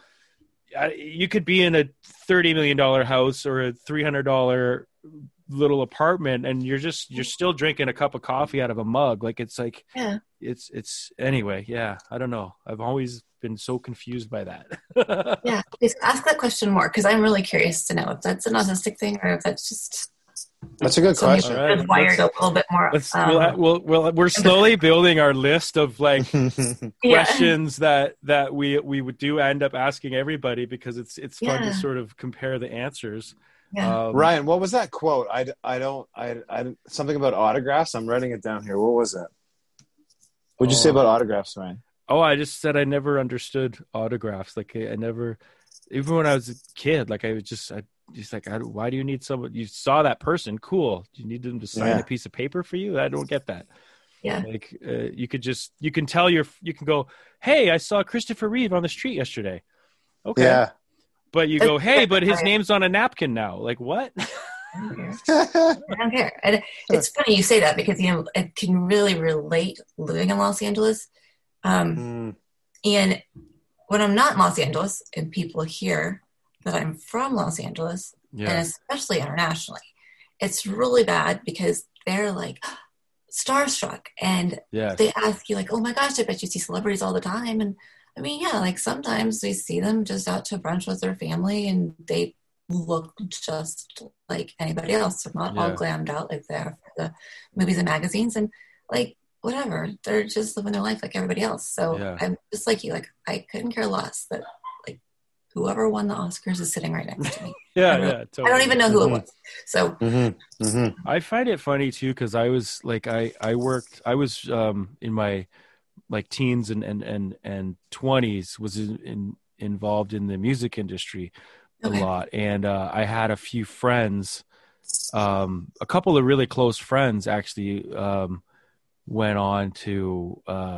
you could be in a $30 million house or a $300 little apartment and you're still drinking a cup of coffee out of a mug. Like, it's like, it's anyway. Yeah. I don't know. I've always been so confused by that. Yeah. Please ask that question more. Cause I'm really curious to know if that's an autistic thing or if that's just, that's a good question. Right. Wired a little bit more. We're slowly building our list of like questions that we would do end up asking everybody, because it's fun to sort of compare the answers. Yeah. Ryan, what was that quote? I don't something about autographs. I'm writing it down here. What was that? What'd you say about autographs, Ryan? Oh, I just said I never understood autographs. Like, I never, even when I was a kid, like I was just like, why do you need someone? You saw that person, cool. Do you need them to sign a piece of paper for you? I don't get that. Yeah. Like, you can go, hey, I saw Christopher Reeve on the street yesterday. Okay. Yeah. But you go, hey, but his name's on a napkin now. Like, what? I don't care. And it's funny you say that, because, you know, I can really relate living in Los Angeles. And when I'm not in Los Angeles and people hear that I'm from Los Angeles, and especially internationally, it's really bad, because they're like starstruck, and they ask you like, oh my gosh, I bet you see celebrities all the time. And I mean, yeah, like sometimes we see them just out to brunch with their family and they look just like anybody else. They're not all glammed out like they're for the movies and magazines, and like, whatever, they're just living their life like everybody else. So I'm just like you, like I couldn't care less that like whoever won the Oscars is sitting right next to me. Totally. I don't even know who it was. So I find it funny too, because I was like, I was in my like teens and 20s was involved in the music industry a lot, and I had a few friends, a couple of really close friends actually went on to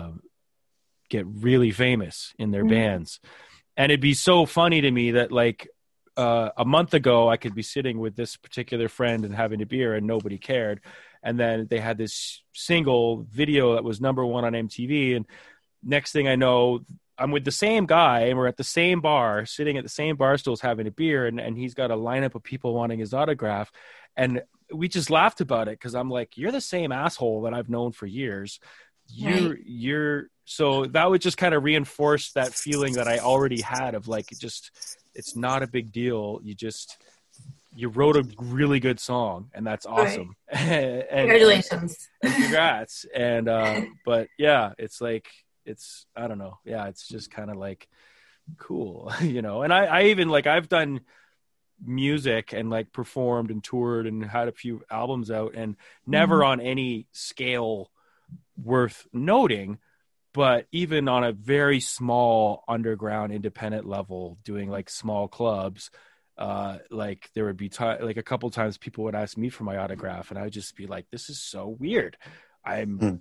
get really famous in their bands. And it'd be so funny to me that like a month ago I could be sitting with this particular friend and having a beer and nobody cared, and then they had this single video that was number one on MTV, and next thing I know I'm with the same guy and we're at the same bar, sitting at the same bar stools having a beer, and he's got a lineup of people wanting his autograph. And we just laughed about it, because I'm like, you're the same asshole that I've known for years. You're so that would just kind of reinforce that feeling that I already had of like, it's not a big deal. You wrote a really good song, and that's awesome. And, congratulations. Congrats. And but yeah, it's like, I don't know. Yeah, it's just kind of like cool, you know. And I even like, I've done music and like performed and toured and had a few albums out, and never on any scale worth noting, but even on a very small underground independent level, doing like small clubs, like there would be like a couple times people would ask me for my autograph, and I would just be like, this is so weird. I'm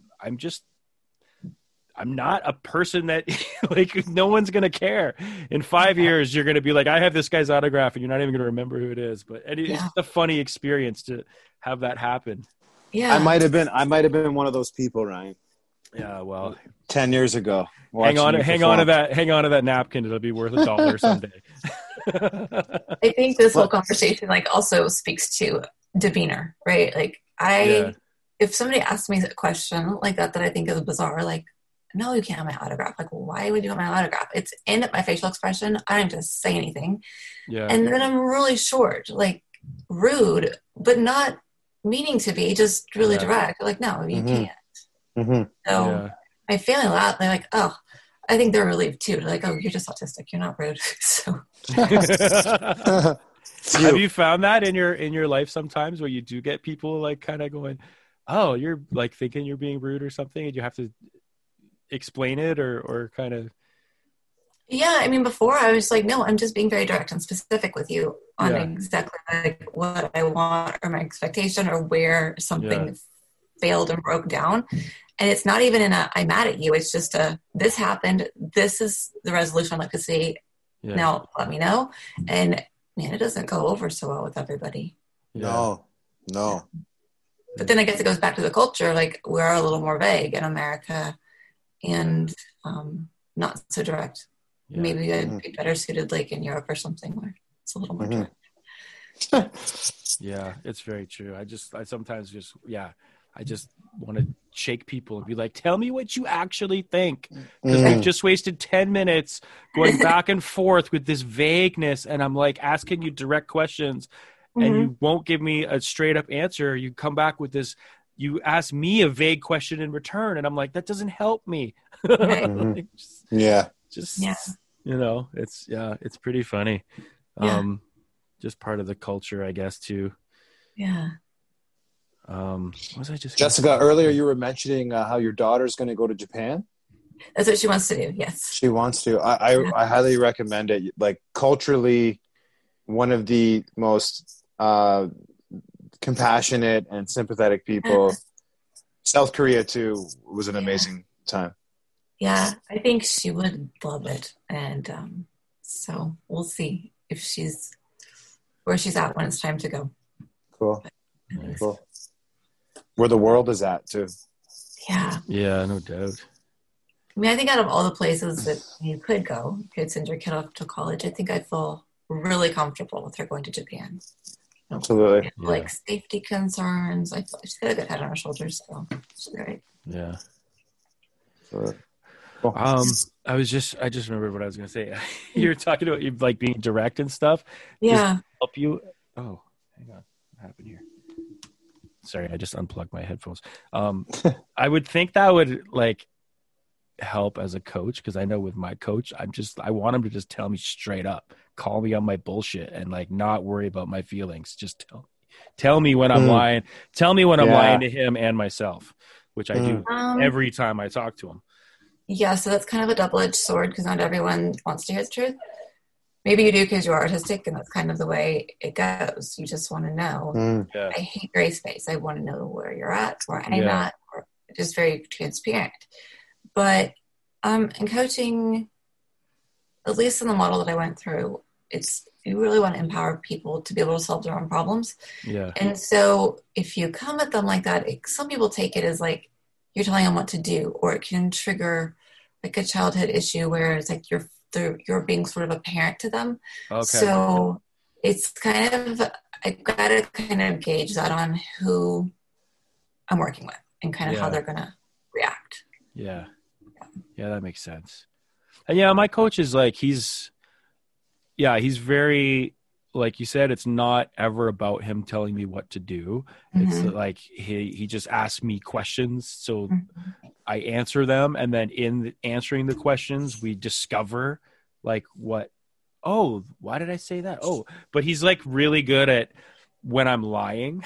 not a person that like no one's going to care. In 5 years, you're going to be like, I have this guy's autograph, and you're not even going to remember who it is. But it's just a funny experience to have that happen. Yeah. I might have been one of those people, Ryan. Yeah. Well, 10 years ago. Hang on to that napkin. It'll be worth $1 someday. I think this whole conversation like also speaks to demeanor, right? Like if somebody asks me a question like that I think is bizarre, like, no, you can't have my autograph. Like, why would you want my autograph? It's in my facial expression. I don't even say anything. Yeah. And then I'm really short, like rude, but not meaning to be, just really direct. Like, no, you can't. So my family laughed. They're like, oh, I think they're relieved too. They're like, oh, you're just autistic. You're not rude. So have you found that in your life sometimes where you do get people like kind of going, oh, you're like thinking you're being rude or something, and you have to explain it or kind of Yeah, I mean, before I was like, no, I'm just being very direct and specific with you on exactly like what I want or my expectation or where something failed and broke down. And it's not even in a, I'm mad at you. It's just this happened. This is the resolution I'd like to see. Yeah. Now let me know. And man, it doesn't go over so well with everybody. No. But then I guess it goes back to the culture. Like we're a little more vague in America and not so direct. Yeah. Maybe I'd be better suited like in Europe or something where it's a little more direct. Yeah, it's very true. I sometimes just want to shake people and be like, tell me what you actually think. Because we've just wasted 10 minutes going back and forth with this vagueness. And I'm like asking you direct questions and you won't give me a straight up answer. You come back with this, you ask me a vague question in return. And I'm like, that doesn't help me. Like, you know, it's pretty funny. Just part of the culture, I guess, too. Yeah. What was I just Jessica, earlier you were mentioning how your daughter's going to go to Japan. That's what she wants to do. Yes. She wants to. I highly recommend it. Like culturally, one of the most compassionate and sympathetic people. South Korea too was an amazing time. Yeah, I think she would love it. And so we'll see if where she's at when it's time to go. Cool. Cool. Where the world is at too. Yeah. Yeah, no doubt. I mean, I think out of all the places that you could go, you could send your kid off to college, I think I feel really comfortable with her going to Japan. Absolutely. Like safety concerns. I feel she's got a good head on her shoulders, so she's great. Yeah. Cool. I just remembered what I was going to say. You were talking about you like being direct and stuff. Yeah. Does help you. Oh, hang on. What happened here? Sorry, I just unplugged my headphones. I would think that would like help as a coach, because I know with my coach, I want him to just tell me straight up, call me on my bullshit, and like not worry about my feelings. Just tell me when I'm lying. Tell me when I'm lying to him and myself, which I do every time I talk to him. Yeah, so that's kind of a double-edged sword because not everyone wants to hear the truth. Maybe you do because you're artistic and that's kind of the way it goes. You just want to know. I hate gray space. I want to know where you're at, where I'm at, or just very transparent. But in coaching, at least in the model that I went through, you really want to empower people to be able to solve their own problems. Yeah. And so if you come at them like that, some people take it as like you're telling them what to do, or it can trigger like a childhood issue where it's like you're being sort of a parent to them. Okay. So it's kind of, I've got to kind of gauge that on who I'm working with and kind of how they're going to react. Yeah. Yeah, that makes sense. And my coach is like, he's very, like you said, it's not ever about him telling me what to do. It's like he just asks me questions. So I answer them. And then in answering the questions, we discover like why did I say that? Oh, but he's like really good at when I'm lying,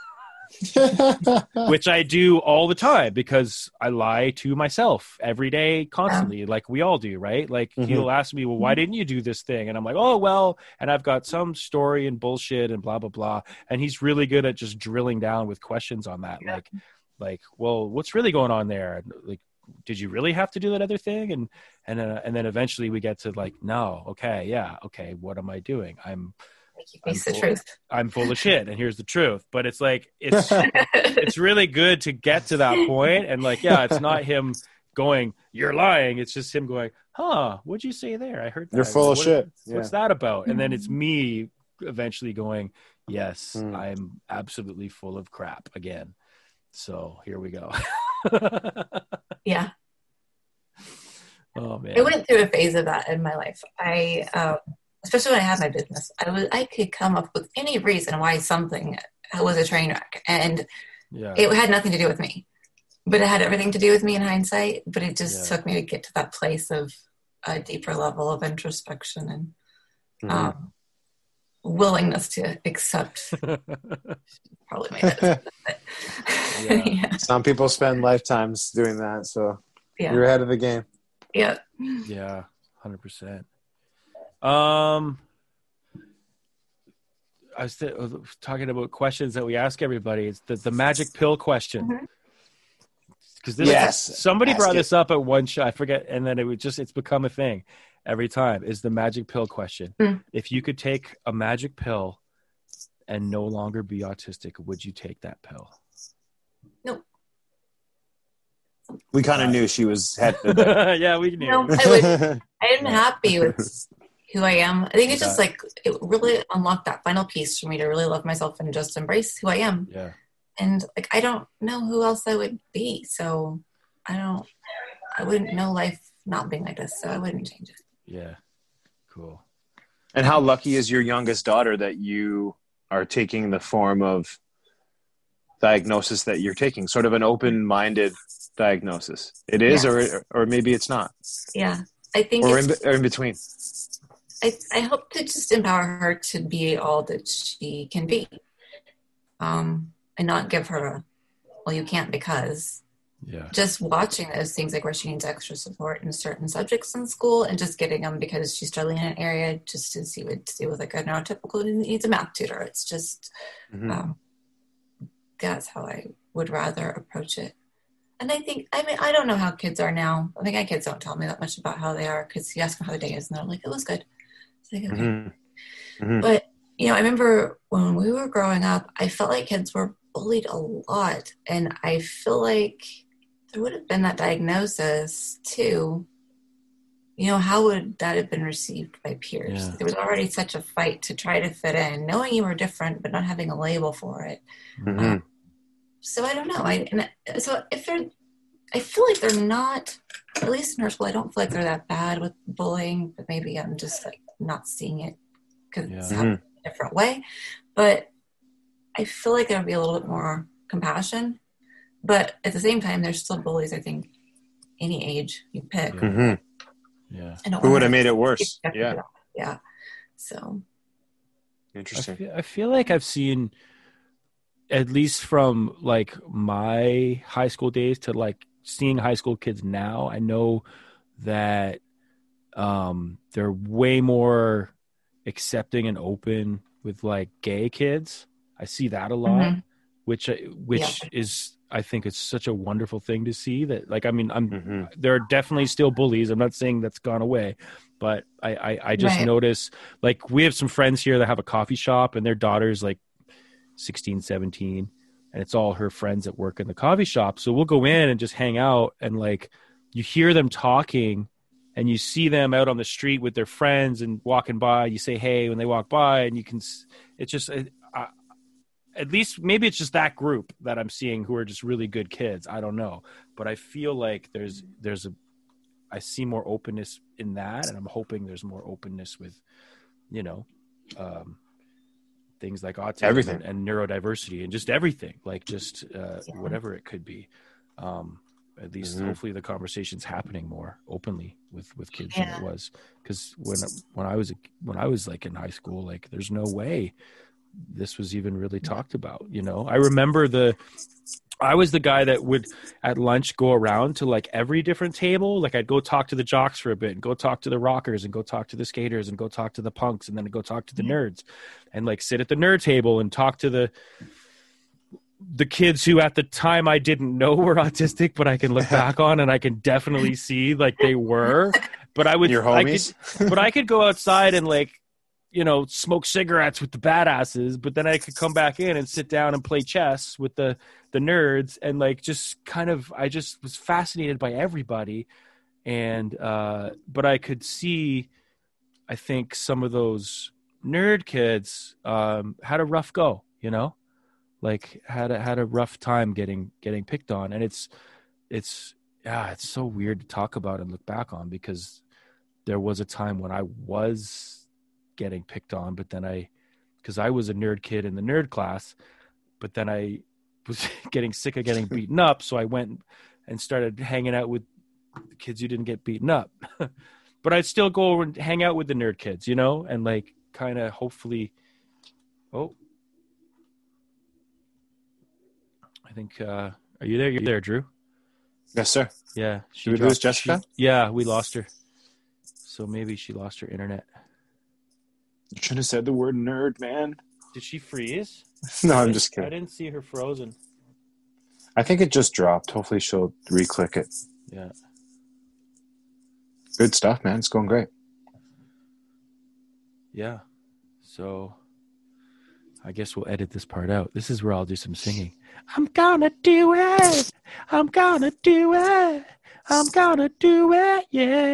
which I do all the time because I lie to myself every day, constantly, like we all do, right? Like he'll ask me, well, why didn't you do this thing? And I'm like, oh, well, and I've got some story and bullshit and blah, blah, blah. And he's really good at just drilling down with questions on that. Like, well, what's really going on there? Like, did you really have to do that other thing? And then eventually we get to like, no, okay, what am I doing? I'm full of shit, and here's the truth. But it's like it's really good to get to that point, and like it's not him going, you're lying. It's just him going, what'd you say there? I heard that. You're full of shit. What's that about? And then it's me eventually going, yes, I'm absolutely full of crap again. So here we go. Yeah. Oh man. I went through a phase of that in my life. Especially when I had my business, I could come up with any reason why something was a train wreck, and it had nothing to do with me, but it had everything to do with me in hindsight. But it just took me to get to that place of a deeper level of introspection and willingness to accept. Probably made that. Some people spend lifetimes doing that, so you're ahead of the game. Yeah. Yeah. 100%. I was talking about questions that we ask everybody. It's the magic pill question. Because somebody brought this up at one show, I forget, and then it's become a thing every time, is the magic pill question. If you could take a magic pill and no longer be autistic, would you take that pill? No. We kind of knew she was headed. Yeah, we knew. No, I'm happy with who I am. I think it's just like, it really unlocked that final piece for me to really love myself and just embrace who I am. Yeah. And like, I don't know who else I would be. So I wouldn't know life not being like this. So I wouldn't change it. Yeah. Cool. And how lucky is your youngest daughter that you are taking the form of diagnosis that you're taking, sort of an open-minded diagnosis? It is, or maybe it's not. Yeah. I think or in between. I hope to just empower her to be all that she can be. And not give her well, you can't because just watching those things, like where she needs extra support in certain subjects in school and just getting them because she's struggling in an area just to see what to do with like a neurotypical who needs a math tutor. It's just, that's how I would rather approach it. And I don't know how kids are now. I think my kids don't tell me that much about how they are because you ask them how the day is and they're like, it was good. It's like, okay. But, I remember when we were growing up, I felt like kids were bullied a lot. And I feel like there would have been that diagnosis too. How would that have been received by peers? Yeah. There was already such a fight to try to fit in, knowing you were different, but not having a label for it. So I don't know. I feel like they're not, at least in her school, I don't feel like they're that bad with bullying, but maybe I'm just like not seeing it because it's happening a different way. But I feel like there would be a little bit more compassion, but at the same time, there's still bullies. I think any age you pick. Yeah. Who would have made it worse? Yeah. Yeah. So. Interesting. I feel like I've seen, at least from like my high school days to like seeing high school kids now, I know that they're way more accepting and open with like gay kids. I see that a lot, which is, I think it's such a wonderful thing to see that, like, I mean, there are definitely still bullies. I'm not saying that's gone away, but I just notice, like, we have some friends here that have a coffee shop and their daughter's like 16, 17, and it's all her friends that work in the coffee shop. So we'll go in and just hang out, and like, you hear them talking and you see them out on the street with their friends and walking by, you say, hey, when they walk by, and you can, it's just, at least maybe it's just that group that I'm seeing who are just really good kids. I don't know, but I feel like I see more openness in that, and I'm hoping there's more openness with, things like autism and neurodiversity and just everything, like just whatever it could be. At least hopefully the conversation's happening more openly with kids than it was. Because when I was like in high school, like there's no way this was even really talked about. I remember I was the guy that would at lunch go around to like every different table. Like I'd go talk to the jocks for a bit and go talk to the rockers and go talk to the skaters and go talk to the punks and then go talk to the nerds and like sit at the nerd table and talk to the kids who at the time I didn't know were autistic, but I can look back on and I can definitely see like they were, but your homies. But I could go outside and like, smoke cigarettes with the badasses, but then I could come back in and sit down and play chess with the nerds. And like, just kind of, I just was fascinated by everybody. And, but I could see, I think some of those nerd kids, had a rough go, like had a rough time getting picked on. And it's so weird to talk about and look back on, because there was a time when I was getting picked on, but then because I was a nerd kid in the nerd class, but then I was getting sick of getting beaten up. So I went and started hanging out with the kids who didn't get beaten up, but I'd still go and hang out with the nerd kids, and like kind of hopefully, I think, are you there? You're there, Drew? Yes, sir. Yeah. Did we lose Jessica? Yeah, we lost her. So maybe she lost her internet. You should have said the word nerd, man. Did she freeze? No, I'm just kidding. I didn't see her frozen. I think it just dropped. Hopefully she'll re-click it. Yeah. Good stuff, man. It's going great. Yeah. So I guess we'll edit this part out. This is where I'll do some singing. I'm gonna do it. I'm gonna do it. I'm gonna do it.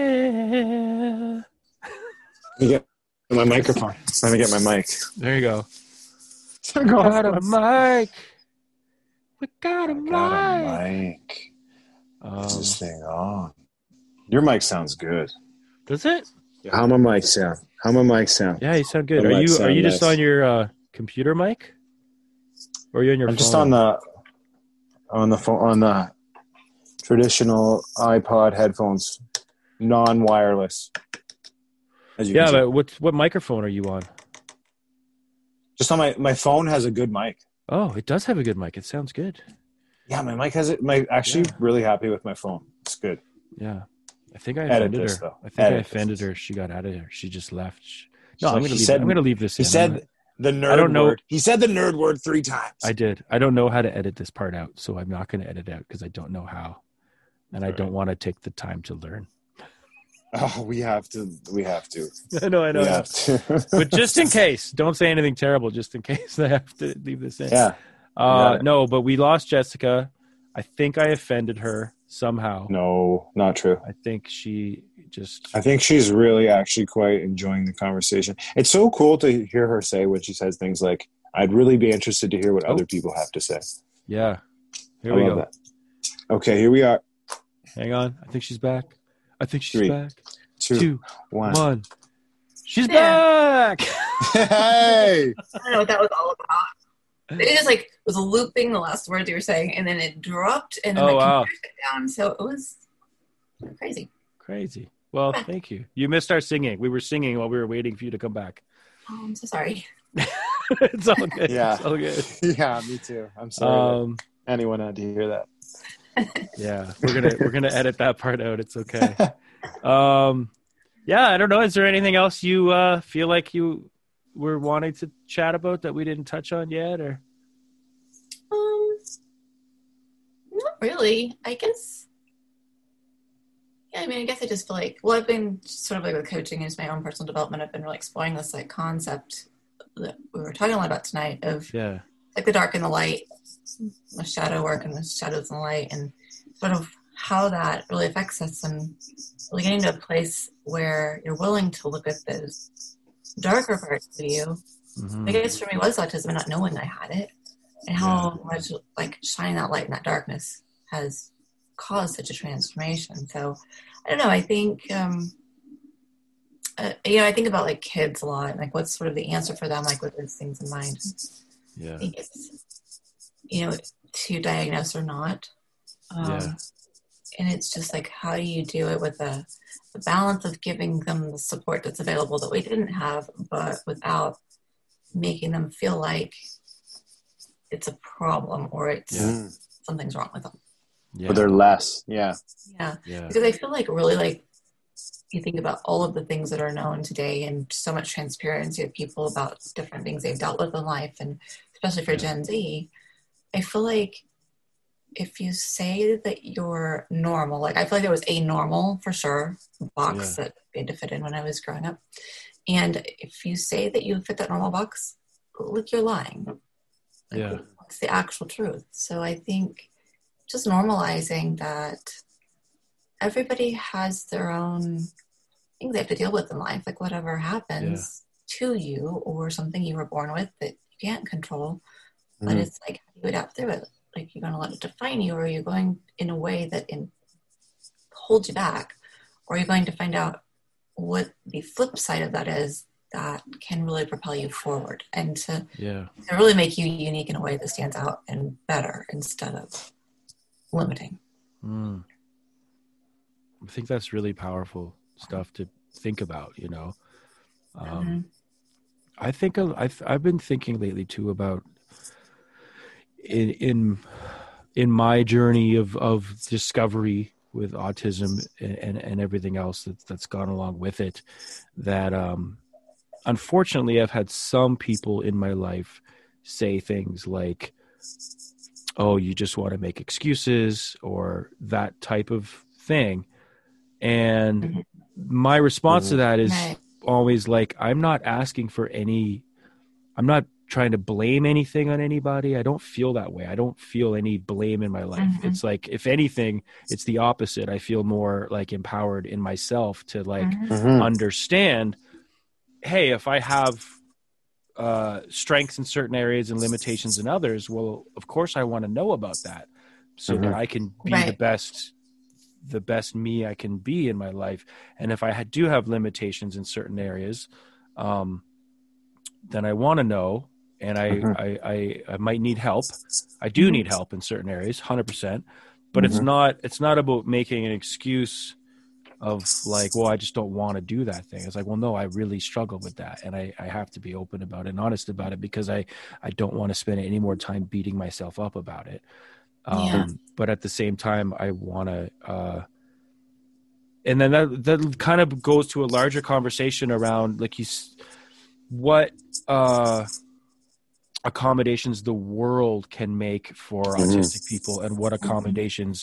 Yeah. Yeah. My microphone. Let me get my mic. There you go. We got a mic. We got a mic. What's this thing on? Your mic sounds good. Does it? How my mic sound? Yeah, you sound good. Are you just on your computer mic? Or are you on your phone? I'm just on the phone, on the traditional iPod headphones, non-wireless. Yeah, but what microphone are you on? Just on my phone has a good mic. Oh, it does have a good mic. It sounds good. Yeah, my mic has it. Really happy with my phone. It's good. Yeah. I think I offended her. I offended her. She got out of here. She just left. I'm going to leave this in. He said the nerd word. He said the nerd word 3 times. I did. I don't know how to edit this part out, so I'm not going to edit it out because I don't know how. And I don't want to take the time to learn. Oh, we have to. I know. But just in case, don't say anything terrible, just in case I have to leave this in. Yeah. No, but we lost Jessica. I think I offended her somehow. No, not true. I think she's really actually quite enjoying the conversation. It's so cool to hear her say when she says things like, I'd really be interested to hear what other people have to say. Yeah. Here we go. That. Okay, here we are. Hang on. I think she's back. Three, back. 2, 1. She's back! Hey! I don't know what that was all about. It just was looping the last words you were saying, and then it dropped, and then computer shut down. So it was crazy. Well, thank you. You missed our singing. We were singing while we were waiting for you to come back. Oh, I'm so sorry. It's all good. Yeah. It's all good. Yeah, me too. I'm sorry that anyone had to hear that. Yeah, we're gonna edit that part out. It's okay. Yeah, I don't know. Is there anything else you feel like you were wanting to chat about that we didn't touch on yet, or? Not really. I guess. Yeah, I guess I just feel like, I've been sort of with coaching and my own personal development. I've been really exploring this concept that we were talking a lot about tonight of the dark and the light, the shadow work and the shadows and the light, and sort of how that really affects us, and really getting to a place where you're willing to look at those darker parts of you. Mm-hmm. I guess for me was autism and not knowing I had it, and how much shining that light in that darkness has caused such a transformation. So I don't know. I think I think about kids a lot, and what's sort of the answer for them, with those things in mind. Yeah. I think it's to diagnose or not. And it's just how do you do it with the balance of giving them the support that's available that we didn't have, but without making them feel like it's a problem or it's something's wrong with them. Yeah. Or they're less. Yeah. Because I feel really you think about all of the things that are known today and so much transparency of people about different things they've dealt with in life, and especially for Gen Z, I feel like if you say that you're normal, I feel like there was a normal for sure box that I had to fit in when I was growing up. And if you say that you fit that normal box, you're lying. It's the actual truth. So I think just normalizing that everybody has their own things they have to deal with in life, whatever happens to you or something you were born with that you can't control, but it's how do you adapt through it? You're going to let it define you, or are you going in a way that holds you back, or are you going to find out what the flip side of that is that can really propel you forward and to really make you unique in a way that stands out and better instead of limiting. I think that's really powerful stuff to think about, I think I've been thinking lately too about in my journey of discovery with autism and everything else that's gone along with it, that unfortunately I've had some people in my life say things like, oh, you just want to make excuses, or that type of thing. And my response to that is always like, I'm not asking for any, I'm not trying to blame anything on anybody. I don't feel that way. I don't feel any blame in my life. It's like, if anything, it's the opposite. I feel more like empowered in myself to like understand, hey, if I have strengths in certain areas and limitations in others, well, of course I want to know about that so that I can be the best me I can be in my life. And if I do have limitations in certain areas, then I want to know, and I might need help. I do need help in certain areas, 100%, but it's not about making an excuse of like, well, I just don't want to do that thing. It's like, well, no, I really struggle with that. And I have to be open about it and honest about it, because I don't want to spend any more time beating myself up about it. But at the same time, I want to, and then that kind of goes to a larger conversation around like what accommodations the world can make for autistic people, and what accommodations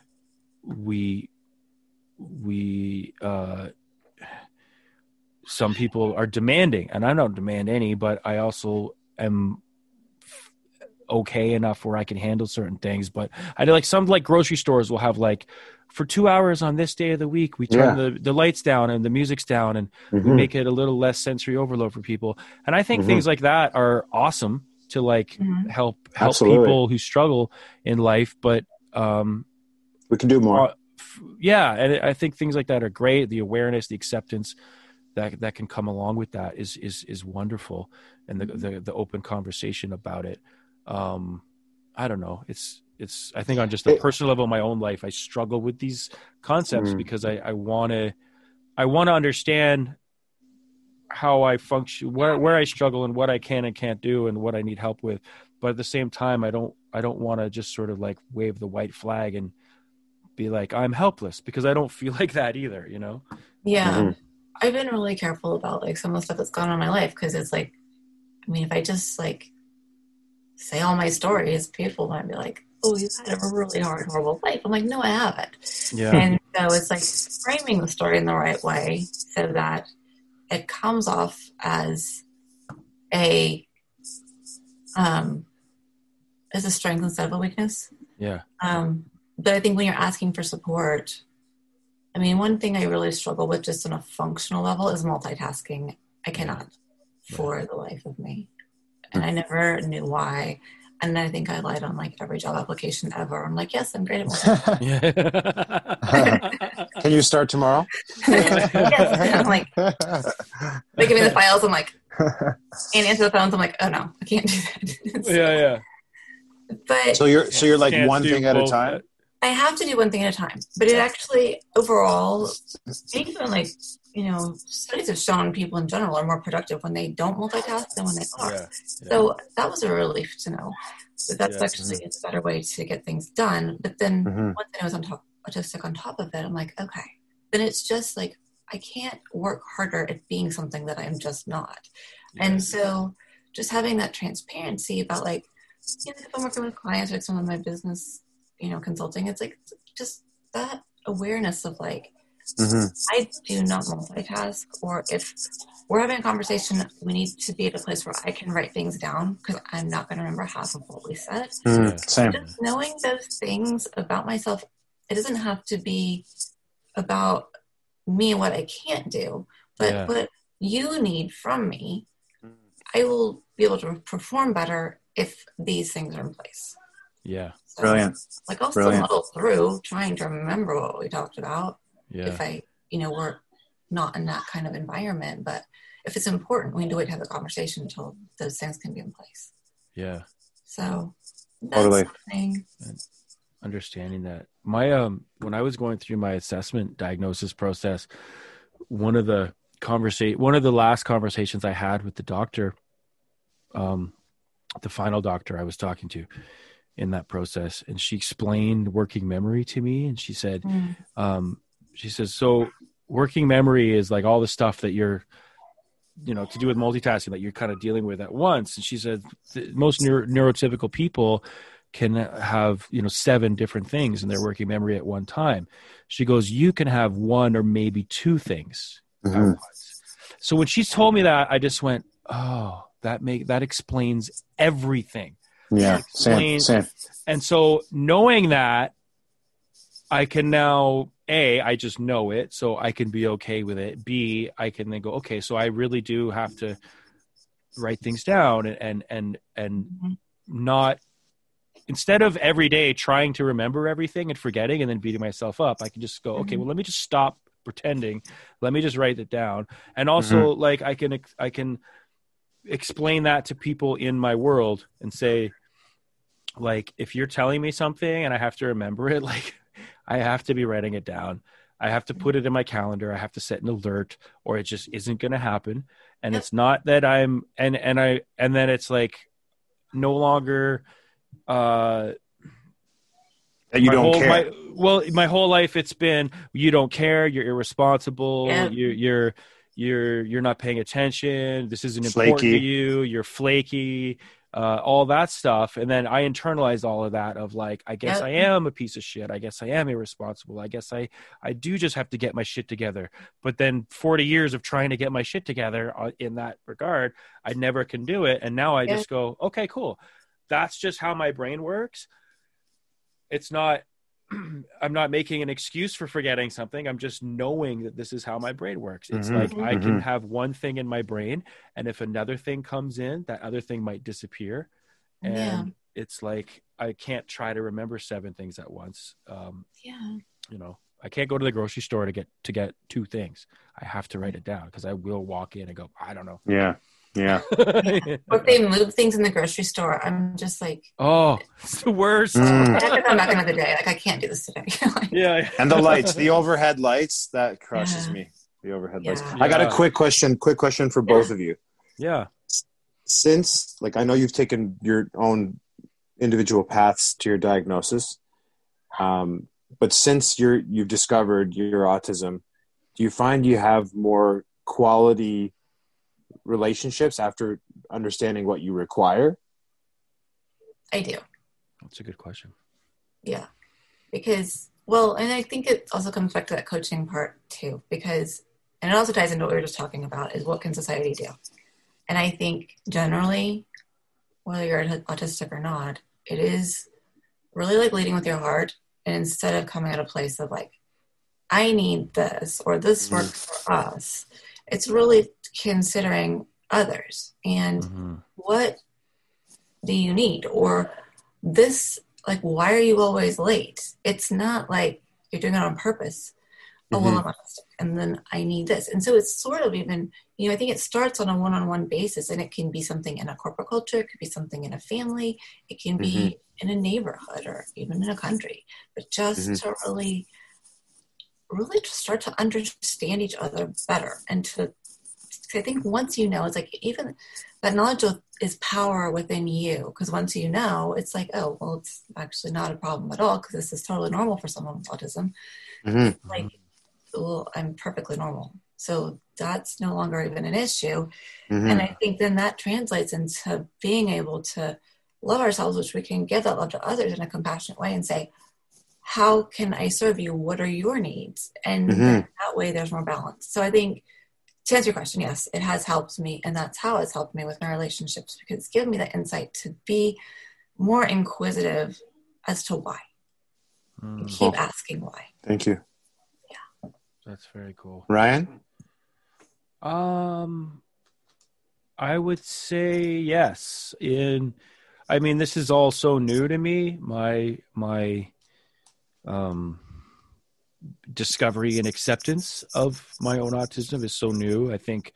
some people are demanding. And I don't demand any, but I also am okay enough where I can handle certain things. But I do, like, some like grocery stores will have like, for 2 hours on this day of the week, we turn the lights down and the music's down, and we make it a little less sensory overload for people. And I think things like that are awesome to like help people who struggle in life. But we can do more. And I think things like that are great. The awareness, the acceptance that can come along with that is wonderful, and the open conversation about it. I don't know. It's I think on just a personal level in my own life, I struggle with these concepts because I want to understand how I function, where I struggle, and what I can and can't do, and what I need help with. But at the same time, I don't want to just sort of like wave the white flag and be like, I'm helpless, because I don't feel like that either, you know? Yeah. I've been really careful about like some of the stuff that's gone on in my life, because it's like, I mean, if I just like say all my stories, people might be like, oh, you've had a really hard, horrible life. I'm like, no, I haven't. Yeah. And so it's like framing the story in the right way so that it comes off as a strength instead of a weakness. Yeah. But I think when you're asking for support, I mean, one thing I really struggle with just on a functional level is multitasking. I cannot for the life of me. And I never knew why. And I think I lied on like every job application ever. I'm like, yes, I'm great at multitasking. Can you start tomorrow? Yes. I'm like, they give me the files. I'm like, and answer the phones. I'm like, oh no, I can't do that. Yeah. But so you're like one thing at a time. I have to do one thing at a time, but it actually overall, even like, you know, studies have shown people in general are more productive when they don't multitask than when they are. Yeah. So that was a relief to know that that's actually a better way to get things done. But then once I was autistic on top of it, I'm like, okay, then it's just like, I can't work harder at being something that I'm just not. Yeah. And so just having that transparency about like, you know, if I'm working with clients or like some of my business, you know, consulting, it's like just that awareness of like, I do not multitask, or if we're having a conversation, we need to be at a place where I can write things down, because I'm not going to remember half of what we said. Same. Just knowing those things about myself, it doesn't have to be about me and what I can't do, but what you need from me, I will be able to perform better if these things are in place. Yeah. So, Brilliant. Like I'll still muddle through trying to remember what we talked about. Yeah. If I, you know, we're not in that kind of environment, but if it's important, we need to wait to have the conversation until those things can be in place. Yeah. So that's totally. Understanding that. My when I was going through my assessment diagnosis process, one of the last conversations I had with the doctor, the final doctor I was talking to, in that process. And she explained working memory to me. And she said, she says, so working memory is like all the stuff that you're, to do with multitasking that you're kind of dealing with at once. And she said, most neurotypical people can have, 7 different things in their working memory at one time. She goes, you can have 1 or maybe 2 things at once. So when she told me that, I just went, oh, that explains everything. Yeah. Same. And so knowing that, I can now, A, I just know it, so I can be okay with it. B, I can then go, okay, so I really do have to write things down and not, instead of every day trying to remember everything and forgetting and then beating myself up, I can just go, okay, well, let me just stop pretending. Let me just write it down. And also like I can explain that to people in my world and say, like, if you're telling me something and I have to remember it, like, I have to be writing it down. I have to put it in my calendar. I have to set an alert, or it just isn't going to happen. And it's not that I'm, and then it's like no longer, that you don't care. My whole life it's been, you don't care. You're irresponsible. Yeah. You're not paying attention. This isn't important to you. You're flaky. All that stuff. And then I internalized all of that of like, I guess I am a piece of shit. I guess I am irresponsible. I guess I do just have to get my shit together. But then 40 years of trying to get my shit together in that regard, I never can do it. And now I just go, okay, cool. That's just how my brain works. It's not, I'm not making an excuse for forgetting something. I'm just knowing that this is how my brain works. It's like I can have one thing in my brain, and if another thing comes in, that other thing might disappear. And it's like I can't try to remember 7 things at once. I can't go to the grocery store to get 2 things. I have to write it down because I will walk in and go, I don't know. Yeah. Or if they move things in the grocery store, I'm just like, oh, it's the worst. I have to come back another day. Like, I can't do this today. Yeah. And the lights, the overhead lights, that crushes me. The overhead lights. I got a quick question for both of you. Yeah. Since, like, I know you've taken your own individual paths to your diagnosis, but since you've discovered your autism, do you find you have more quality relationships after understanding what you require? I do. That's a good question. Yeah. Because, well, and I think it also comes back to that coaching part too, because, and it also ties into what we were just talking about, is what can society do? And I think generally, whether you're autistic or not, it is really like leading with your heart. And instead of coming at a place of like, I need this, or this works for us, it's really considering others and what do you need, or this, like, why are you always late? It's not like you're doing it on purpose. Oh, well, I'm autistic, and then I need this. And so it's sort of even, I think it starts on a one-on-one basis, and it can be something in a corporate culture. It could be something in a family. It can be in a neighborhood or even in a country, but just to really to start to understand each other better. And to, I think once you know, it's like even that knowledge is power within you. Because once you know, it's like, oh, well, it's actually not a problem at all because this is totally normal for someone with autism. Like, well, I'm perfectly normal. So that's no longer even an issue. And I think then that translates into being able to love ourselves, which we can give that love to others in a compassionate way and say, how can I serve you? What are your needs? And that way there's more balance. So I think, to answer your question, yes, it has helped me. And that's how it's helped me with my relationships, because it's given me that insight to be more inquisitive as to why. Keep asking why. Thank you. Yeah. That's very cool. Ryan? I would say yes. This is all so new to me. My discovery and acceptance of my own autism is so new. I think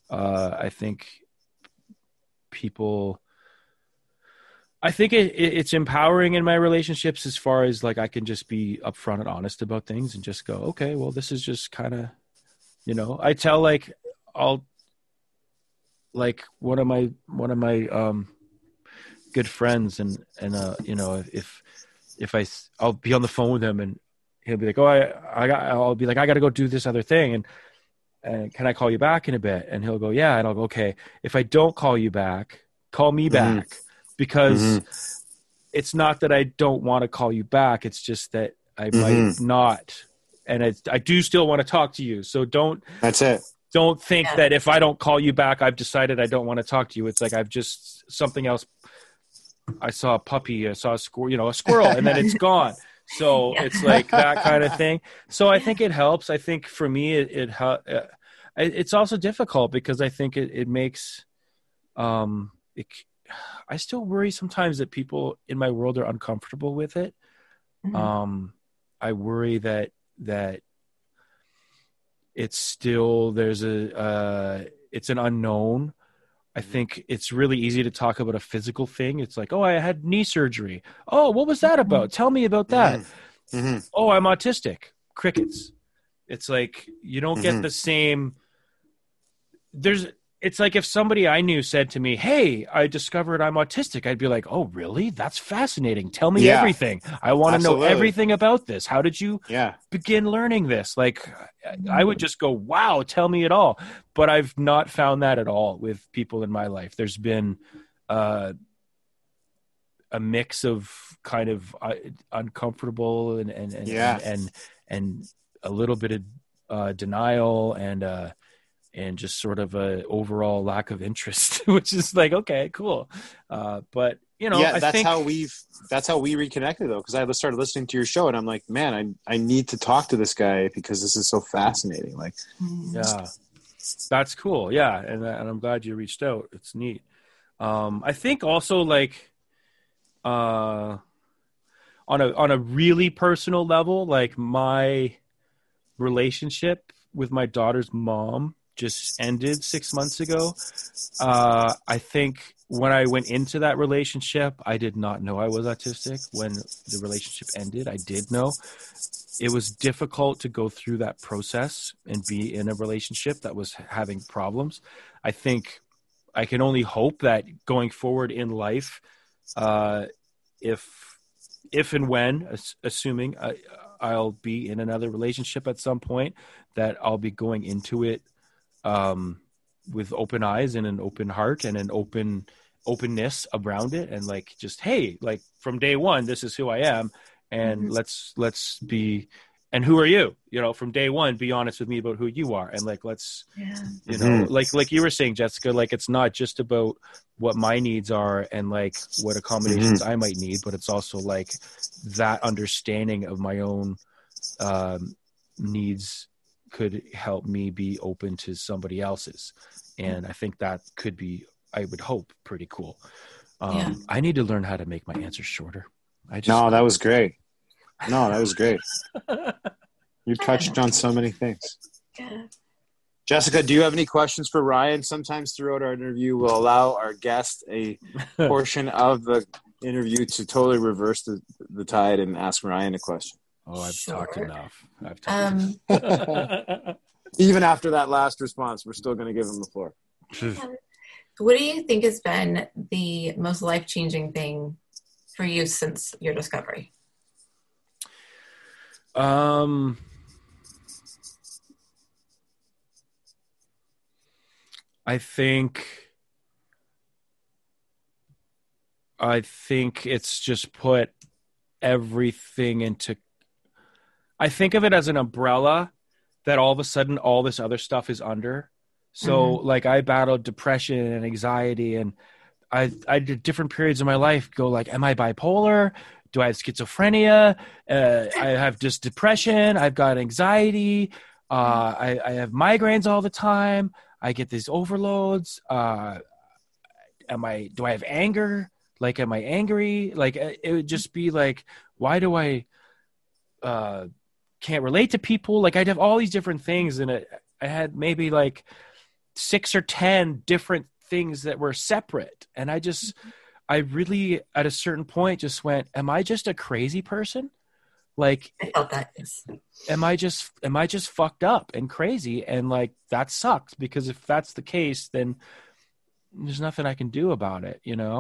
it's empowering in my relationships as far as like I can just be upfront and honest about things and just go, okay, well, this is just kind of, I tell one of my good friends, and if I'll be on the phone with him and he'll be like, I'll be like, I got to go do this other thing. And can I call you back in a bit? And he'll go, yeah. And I'll go, okay. If I don't call you back, call me back, because it's not that I don't want to call you back. It's just that I might not. And I do still want to talk to you. So that's it. Don't think that if I don't call you back, I've decided I don't want to talk to you. It's like I've just something else. I saw a puppy, I saw a squirrel, and then it's gone. So it's like that kind of thing. So I think it helps. I think for me, it's also difficult because I think it makes, I still worry sometimes that people in my world are uncomfortable with it. I worry that it's still, it's an unknown. I think it's really easy to talk about a physical thing. It's like, oh, I had knee surgery. Oh, what was that about? Tell me about that. Oh, I'm autistic. Crickets. It's like, you don't get the same. It's like if somebody I knew said to me, hey, I discovered I'm autistic, I'd be like, oh, really? That's fascinating. Tell me everything. I want to know everything about this. How did you begin learning this? Like, I would just go, wow, tell me it all. But I've not found that at all with people in my life. There's been a mix of kind of uncomfortable and a little bit of denial and just sort of a overall lack of interest, which is like, okay, cool. But that's how we reconnected though. Cause I started listening to your show and I'm like, man, I need to talk to this guy because this is so fascinating. Like, yeah, that's cool. Yeah. And I'm glad you reached out. It's neat. I think also like, on a really personal level, like my relationship with my daughter's mom just ended 6 months ago. I think when I went into that relationship, I did not know I was autistic. When the relationship ended, I did know. It was difficult to go through that process and be in a relationship that was having problems. I think I can only hope that going forward in life, if and when, assuming I'll be in another relationship at some point, that I'll be going into it with open eyes and an open heart and an openness around it, and like, just, hey, like from day one, this is who I am, and let's be, and who are you? From day one, be honest with me about who you are, and like, let's, like you were saying, Jessica, like it's not just about what my needs are and like what accommodations I might need, but it's also like that understanding of my own needs could help me be open to somebody else's. And I think that could be, I would hope, pretty cool. I need to learn how to make my answers shorter. No, that was great. You touched on so many things. Jessica, do you have any questions for Ryan? Sometimes throughout our interview, we'll allow our guest a portion of the interview to totally reverse the tide and ask Ryan a question. Oh, I've talked enough. Even after that last response, we're still going to give him the floor. What do you think has been the most life-changing thing for you since your discovery? I think it's just put everything into, I think of it as an umbrella that all of a sudden all this other stuff is under. So like I battled depression and anxiety, and I did different periods of my life go like, am I bipolar? Do I have schizophrenia? I have just depression. I've got anxiety. I have migraines all the time. I get these overloads. Do I have anger? Like, am I angry? Like, it would just be like, why do I can't relate to people? Like, I'd have all these different things, and I had maybe like 6 or 10 different things that were separate. And I really, at a certain point, just went, am I just a crazy person? Like, I felt that. Yes. Am I just fucked up and crazy? And like, that sucks, because if that's the case, then there's nothing I can do about it,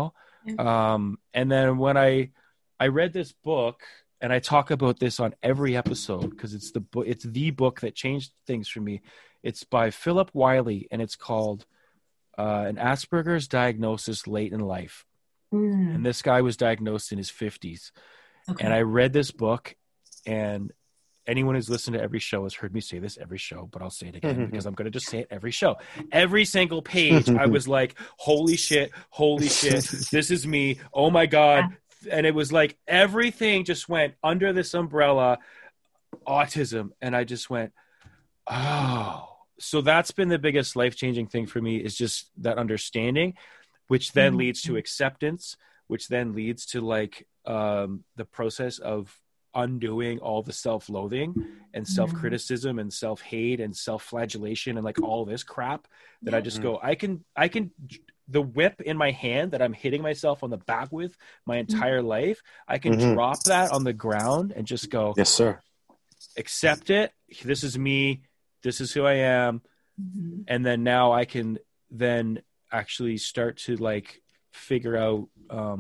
And then when I read this book, and I talk about this on every episode because it's the book that changed things for me. It's by Philip Wiley, and it's called An Asperger's Diagnosis Late in Life. And this guy was diagnosed in his 50s. Okay. And I read this book, and anyone who's listened to every show has heard me say this every show, but I'll say it again because I'm going to just say it every show. Every single page, I was like, holy shit, this is me. Oh my God. And it was like everything just went under this umbrella, autism. And I just went, oh. So that's been the biggest life-changing thing for me, is just that understanding, which then leads to acceptance, which then leads to like the process of undoing all the self-loathing and self-criticism and self-hate and self-flagellation and like all this crap that I just go, I can the whip in my hand that I'm hitting myself on the back with my entire life, I can drop that on the ground and just go, yes, sir. Accept it. This is me. This is who I am. And then now I can then actually start to like figure out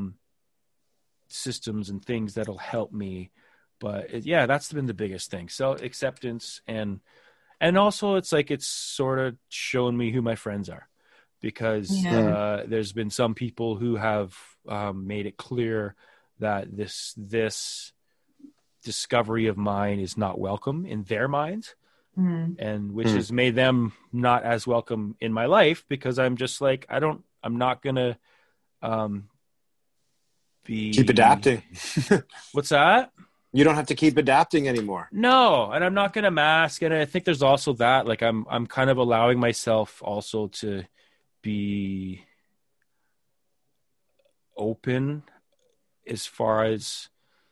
systems and things that'll help me. But that's been the biggest thing. So acceptance and also it's like, it's sort of shown me who my friends are, because there's been some people who have made it clear that this discovery of mine is not welcome in their minds, and which has made them not as welcome in my life, because I'm just like, I'm not gonna keep adapting. What's that? You don't have to keep adapting anymore. No, and I'm not going to mask. And I think there's also that, like, I'm kind of allowing myself also to be open as far as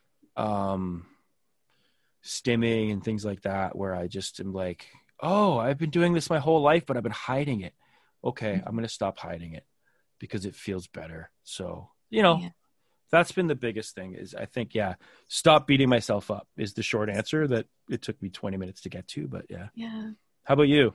stimming and things like that, where I just am like, oh, I've been doing this my whole life, but I've been hiding it. Okay, I'm going to stop hiding it because it feels better. So, that's been the biggest thing, is I think, stop beating myself up is the short answer that it took me 20 minutes to get to, but yeah. How about you?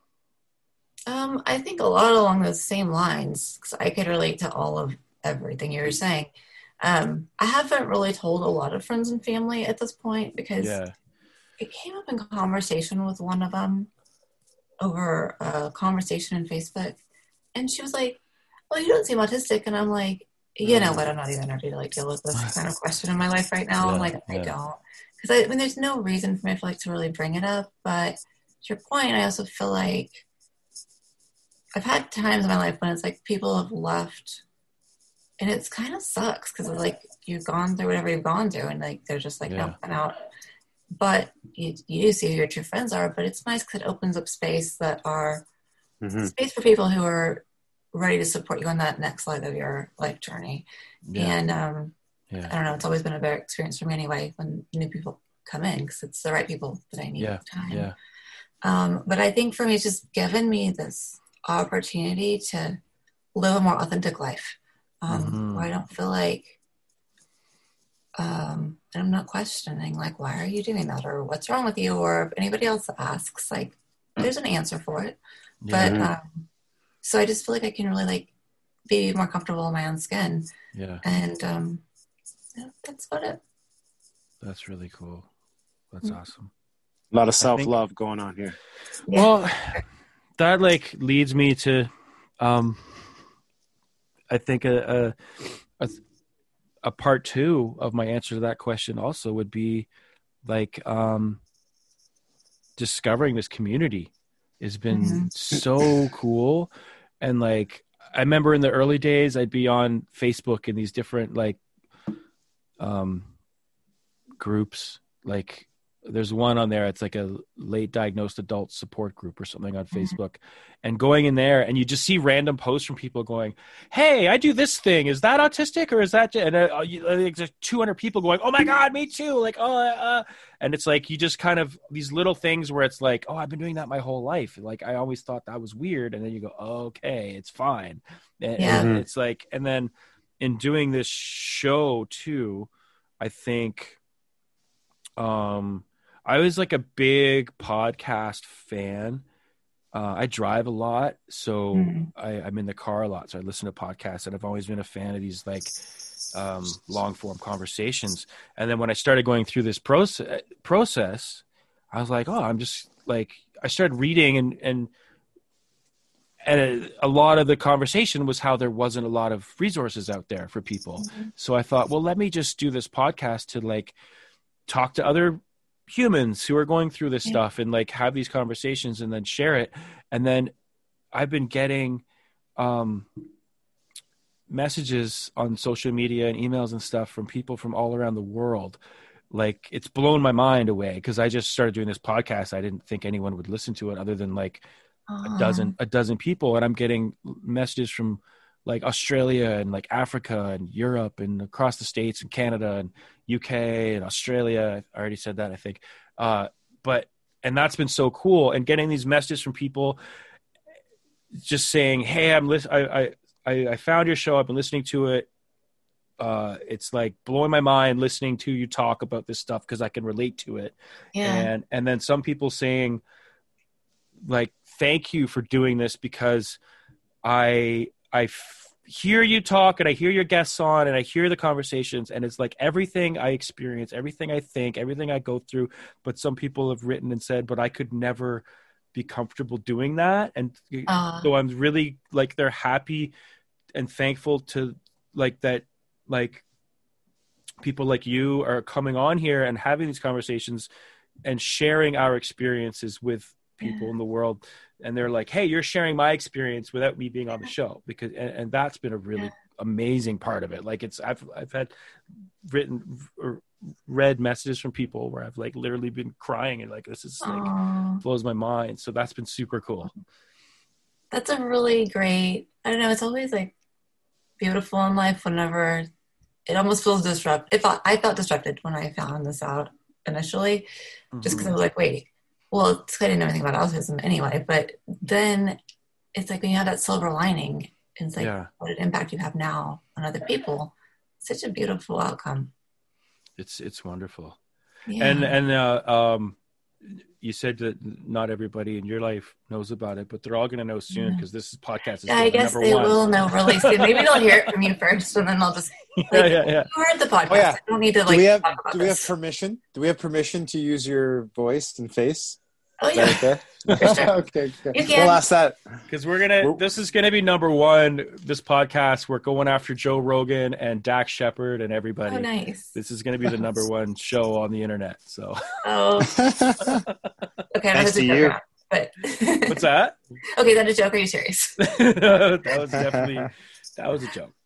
I think a lot along those same lines, because I could relate to all of everything you were saying. I haven't really told a lot of friends and family at this point, because it came up in conversation with one of them over a conversation in Facebook. And she was like, well, you don't seem autistic. And I'm like, you know what? I'm not even ready to like deal with this kind of question in my life right now. I'm like, I don't, because I mean, there's no reason for me to really bring it up. But to your point, I also feel like I've had times in my life when it's like people have left, and it's kind of sucks because it's like you've gone through whatever you've gone through, and like they're just like, no, I'm out. But you do see who your true friends are. But it's nice because it opens up space that are space for people who are ready to support you on that next leg of your life journey. And I don't know, it's always been a better experience for me anyway when new people come in, because it's the right people that I need at the time. But I think for me, it's just given me this opportunity to live a more authentic life, where I don't feel like and I'm not questioning like, why are you doing that, or what's wrong with you, or if anybody else asks, like there's an answer for it. But so I just feel like I can really like be more comfortable in my own skin. And that's about it. That's really cool. That's awesome. A lot of self-love going on here. Well, that like leads me to I think a part two of my answer to that question also would be like discovering this community has been so cool. And like, I remember in the early days, I'd be on Facebook in these different like groups. Like there's one on there. It's like a late diagnosed adult support group or something on Facebook, and going in there and you just see random posts from people going, hey, I do this thing. Is that autistic or is that, and there's 200 people going, oh my God, me too. Like, and it's like, you just kind of these little things where it's like, oh, I've been doing that my whole life. Like, I always thought that was weird. And then you go, oh, okay, it's fine. And it's like, and then in doing this show too, I think, I was like a big podcast fan I drive a lot, so I'm in the car a lot. So I listen to podcasts, and I've always been a fan of these like long form conversations. And then when I started going through this process, I was like, oh, I'm just like, I started reading and a lot of the conversation was how there wasn't a lot of resources out there for people. So I thought, well, let me just do this podcast to like talk to other humans who are going through this stuff and like have these conversations and then share it. And then I've been getting messages on social media and emails and stuff from people from all around the world. Like, it's blown my mind away, because I just started doing this podcast. I didn't think anyone would listen to it other than like a dozen people. And I'm getting messages from like Australia and like Africa and Europe and across the States and Canada and UK and Australia. I already said that, I think. And that's been so cool. And getting these messages from people just saying, hey, I found your show. I've been listening to it. It's like blowing my mind listening to you talk about this stuff, because I can relate to it. Yeah. And then some people saying like, thank you for doing this, because I hear you talk and I hear your guests on and I hear the conversations, and it's like everything I experience, everything I think, everything I go through. But some people have written and said, but I could never be comfortable doing that. And so I'm really like, they're happy and thankful to like that, like people like you are coming on here and having these conversations and sharing our experiences with people in the world. And they're like, hey, you're sharing my experience without me being on the show, because, and that's been a really amazing part of it. Like I've had written or read messages from people where I've like literally been crying and like, this is like blows my mind. So that's been super cool. That's a really great, I don't know, it's always like beautiful in life whenever it almost feels disrupted. I felt disrupted when I found this out initially, just because I was like, wait, well, I didn't know anything about autism anyway, but then it's like when you have that silver lining, it's like what an impact you have now on other people. Such a beautiful outcome. It's wonderful. Yeah. And you said that not everybody in your life knows about it, but they're all going to know soon, because this podcast is I guess they will know really soon. Maybe they'll hear it from you first, and then they'll just like, you heard the podcast. I don't need to like. Do we have permission? Do we have permission to use your voice and face? Oh yeah. Okay. Okay. You can. We'll ask that, because this is gonna be number one. This podcast, we're going after Joe Rogan and Dax Shepard and everybody. Oh, nice. This is gonna be the number one show on the internet. So. Oh. Okay. Thanks to you. But what's that? Okay, is that a joke? Are you serious? That was a joke.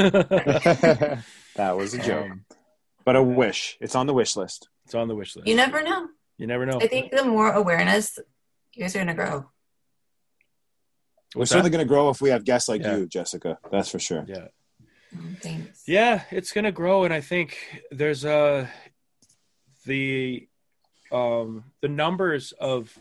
That was a joke. But a wish. It's on the wish list. It's on the wish list. You never know. You never know. I think the more awareness, you guys are going to grow. We're certainly going to grow if we have guests like you, Jessica. That's for sure. Yeah. Thanks. Yeah, it's going to grow. And I think there's the numbers of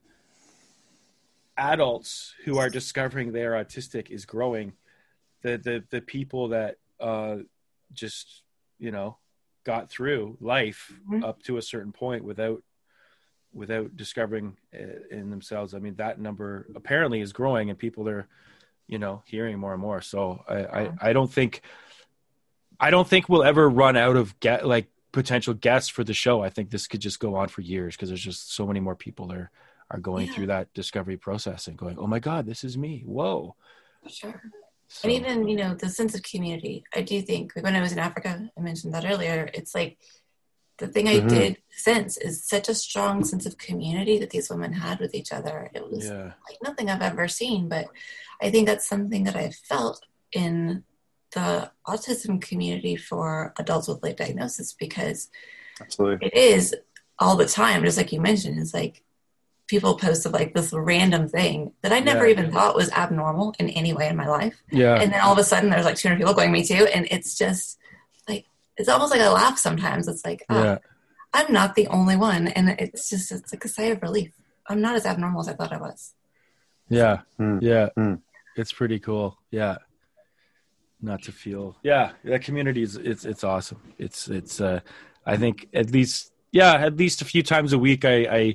adults who are discovering they're autistic is growing. The people that just, got through life up to a certain point without discovering in themselves. I mean, that number apparently is growing, and people are, hearing more and more. So I don't think we'll ever run out of potential guests for the show. I think this could just go on for years, because there's just so many more people are going through that discovery process and going, oh my God, this is me. Whoa. Sure. So. And even, the sense of community, I do think, like when I was in Africa, I mentioned that earlier, it's like the thing I did sense is such a strong sense of community that these women had with each other. It was like nothing I've ever seen, but I think that's something that I've felt in the autism community for adults with late diagnosis, because absolutely it is all the time, just like you mentioned, it's like people post of like this random thing that I never even thought was abnormal in any way in my life. Yeah. And then all of a sudden there's like 200 people going, me too. And it's just like, it's almost like I laugh sometimes. It's like, I'm not the only one. And it's like a sigh of relief. I'm not as abnormal as I thought I was. Yeah. It's pretty cool. Yeah. Not to feel, that community is, it's awesome. It's I think at least a few times a week, I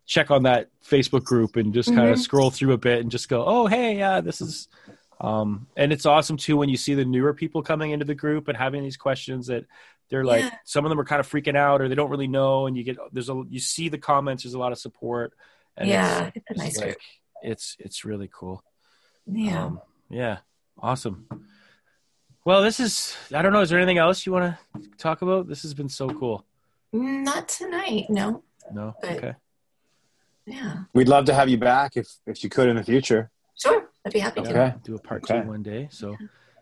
check on that Facebook group and just kind of scroll through a bit and just go, oh, hey, yeah, this is, and it's awesome too when you see the newer people coming into the group and having these questions that they're like, some of them are kind of freaking out or they don't really know. And you see the comments, there's a lot of support. And it's a nice group. It's really cool. Yeah. Awesome. Well, I don't know. Is there anything else you want to talk about? This has been so cool. Not tonight. No. No. Okay. Yeah. We'd love to have you back if you could in the future. Sure. I'd be happy to. Okay. Do a part 2 one day. So,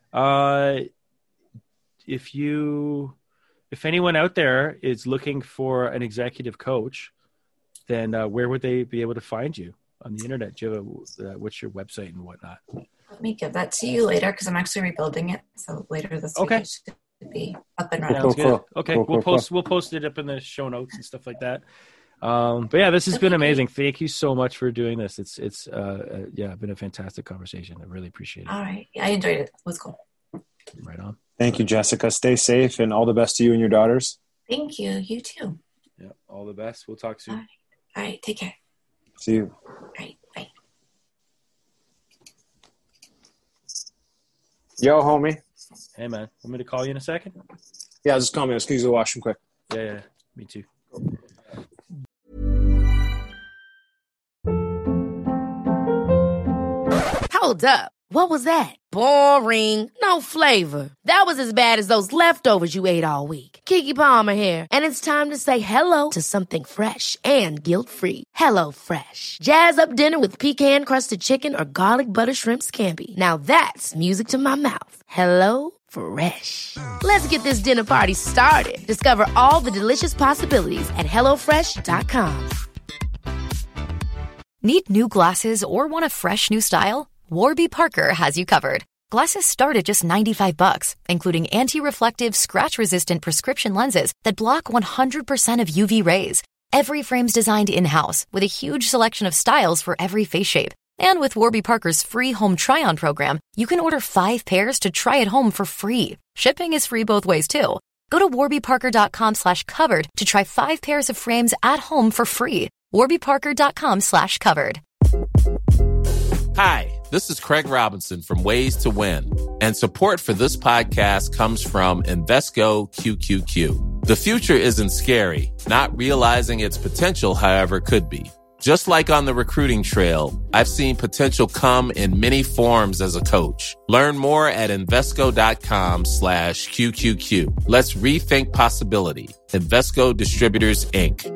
if anyone out there is looking for an executive coach, then where would they be able to find you on the internet? Do you have what's your website and whatnot? Let me give that to you later because I'm actually rebuilding it. So later this week it should be up and running. Cool. Okay, we'll post it up in the show notes and stuff like that. But yeah, this has been amazing. Thank you so much for doing this. It's been a fantastic conversation. I really appreciate it. All right, I enjoyed it. It was cool. Right on. Thank you, Jessica. Stay safe and all the best to you and your daughters. Thank you. You too. Yeah, all the best. We'll talk soon. All right. Take care. See you. All right. Bye. Yo, homie. Hey, man. Want me to call you in a second? Yeah, just call me. Let's use the washroom quick. Yeah. Me too. Hold up. What was that? Boring. No flavor. That was as bad as those leftovers you ate all week. Keke Palmer here. And it's time to say hello to something fresh and guilt-free. Hello Fresh. Jazz up dinner with pecan-crusted chicken or garlic butter shrimp scampi. Now that's music to my mouth. Hello Fresh. Let's get this dinner party started. Discover all the delicious possibilities at HelloFresh.com. Need new glasses or want a fresh new style? Warby Parker has you covered. Glasses start at just $95, including anti-reflective, scratch-resistant prescription lenses that block 100% of UV rays. Every frame's designed in-house with a huge selection of styles for every face shape. And with Warby Parker's free home try-on program, you can order 5 pairs to try at home for free. Shipping is free both ways, too. Go to warbyparker.com/covered to try 5 pairs of frames at home for free. warbyparker.com/covered. Hi, this is Craig Robinson from Ways to Win, and support for this podcast comes from Invesco QQQ. The future isn't scary. Not realizing its potential, however, could be. Just like on the recruiting trail, I've seen potential come in many forms as a coach. Learn more at Invesco.com/QQQ. Let's rethink possibility. Invesco Distributors, Inc.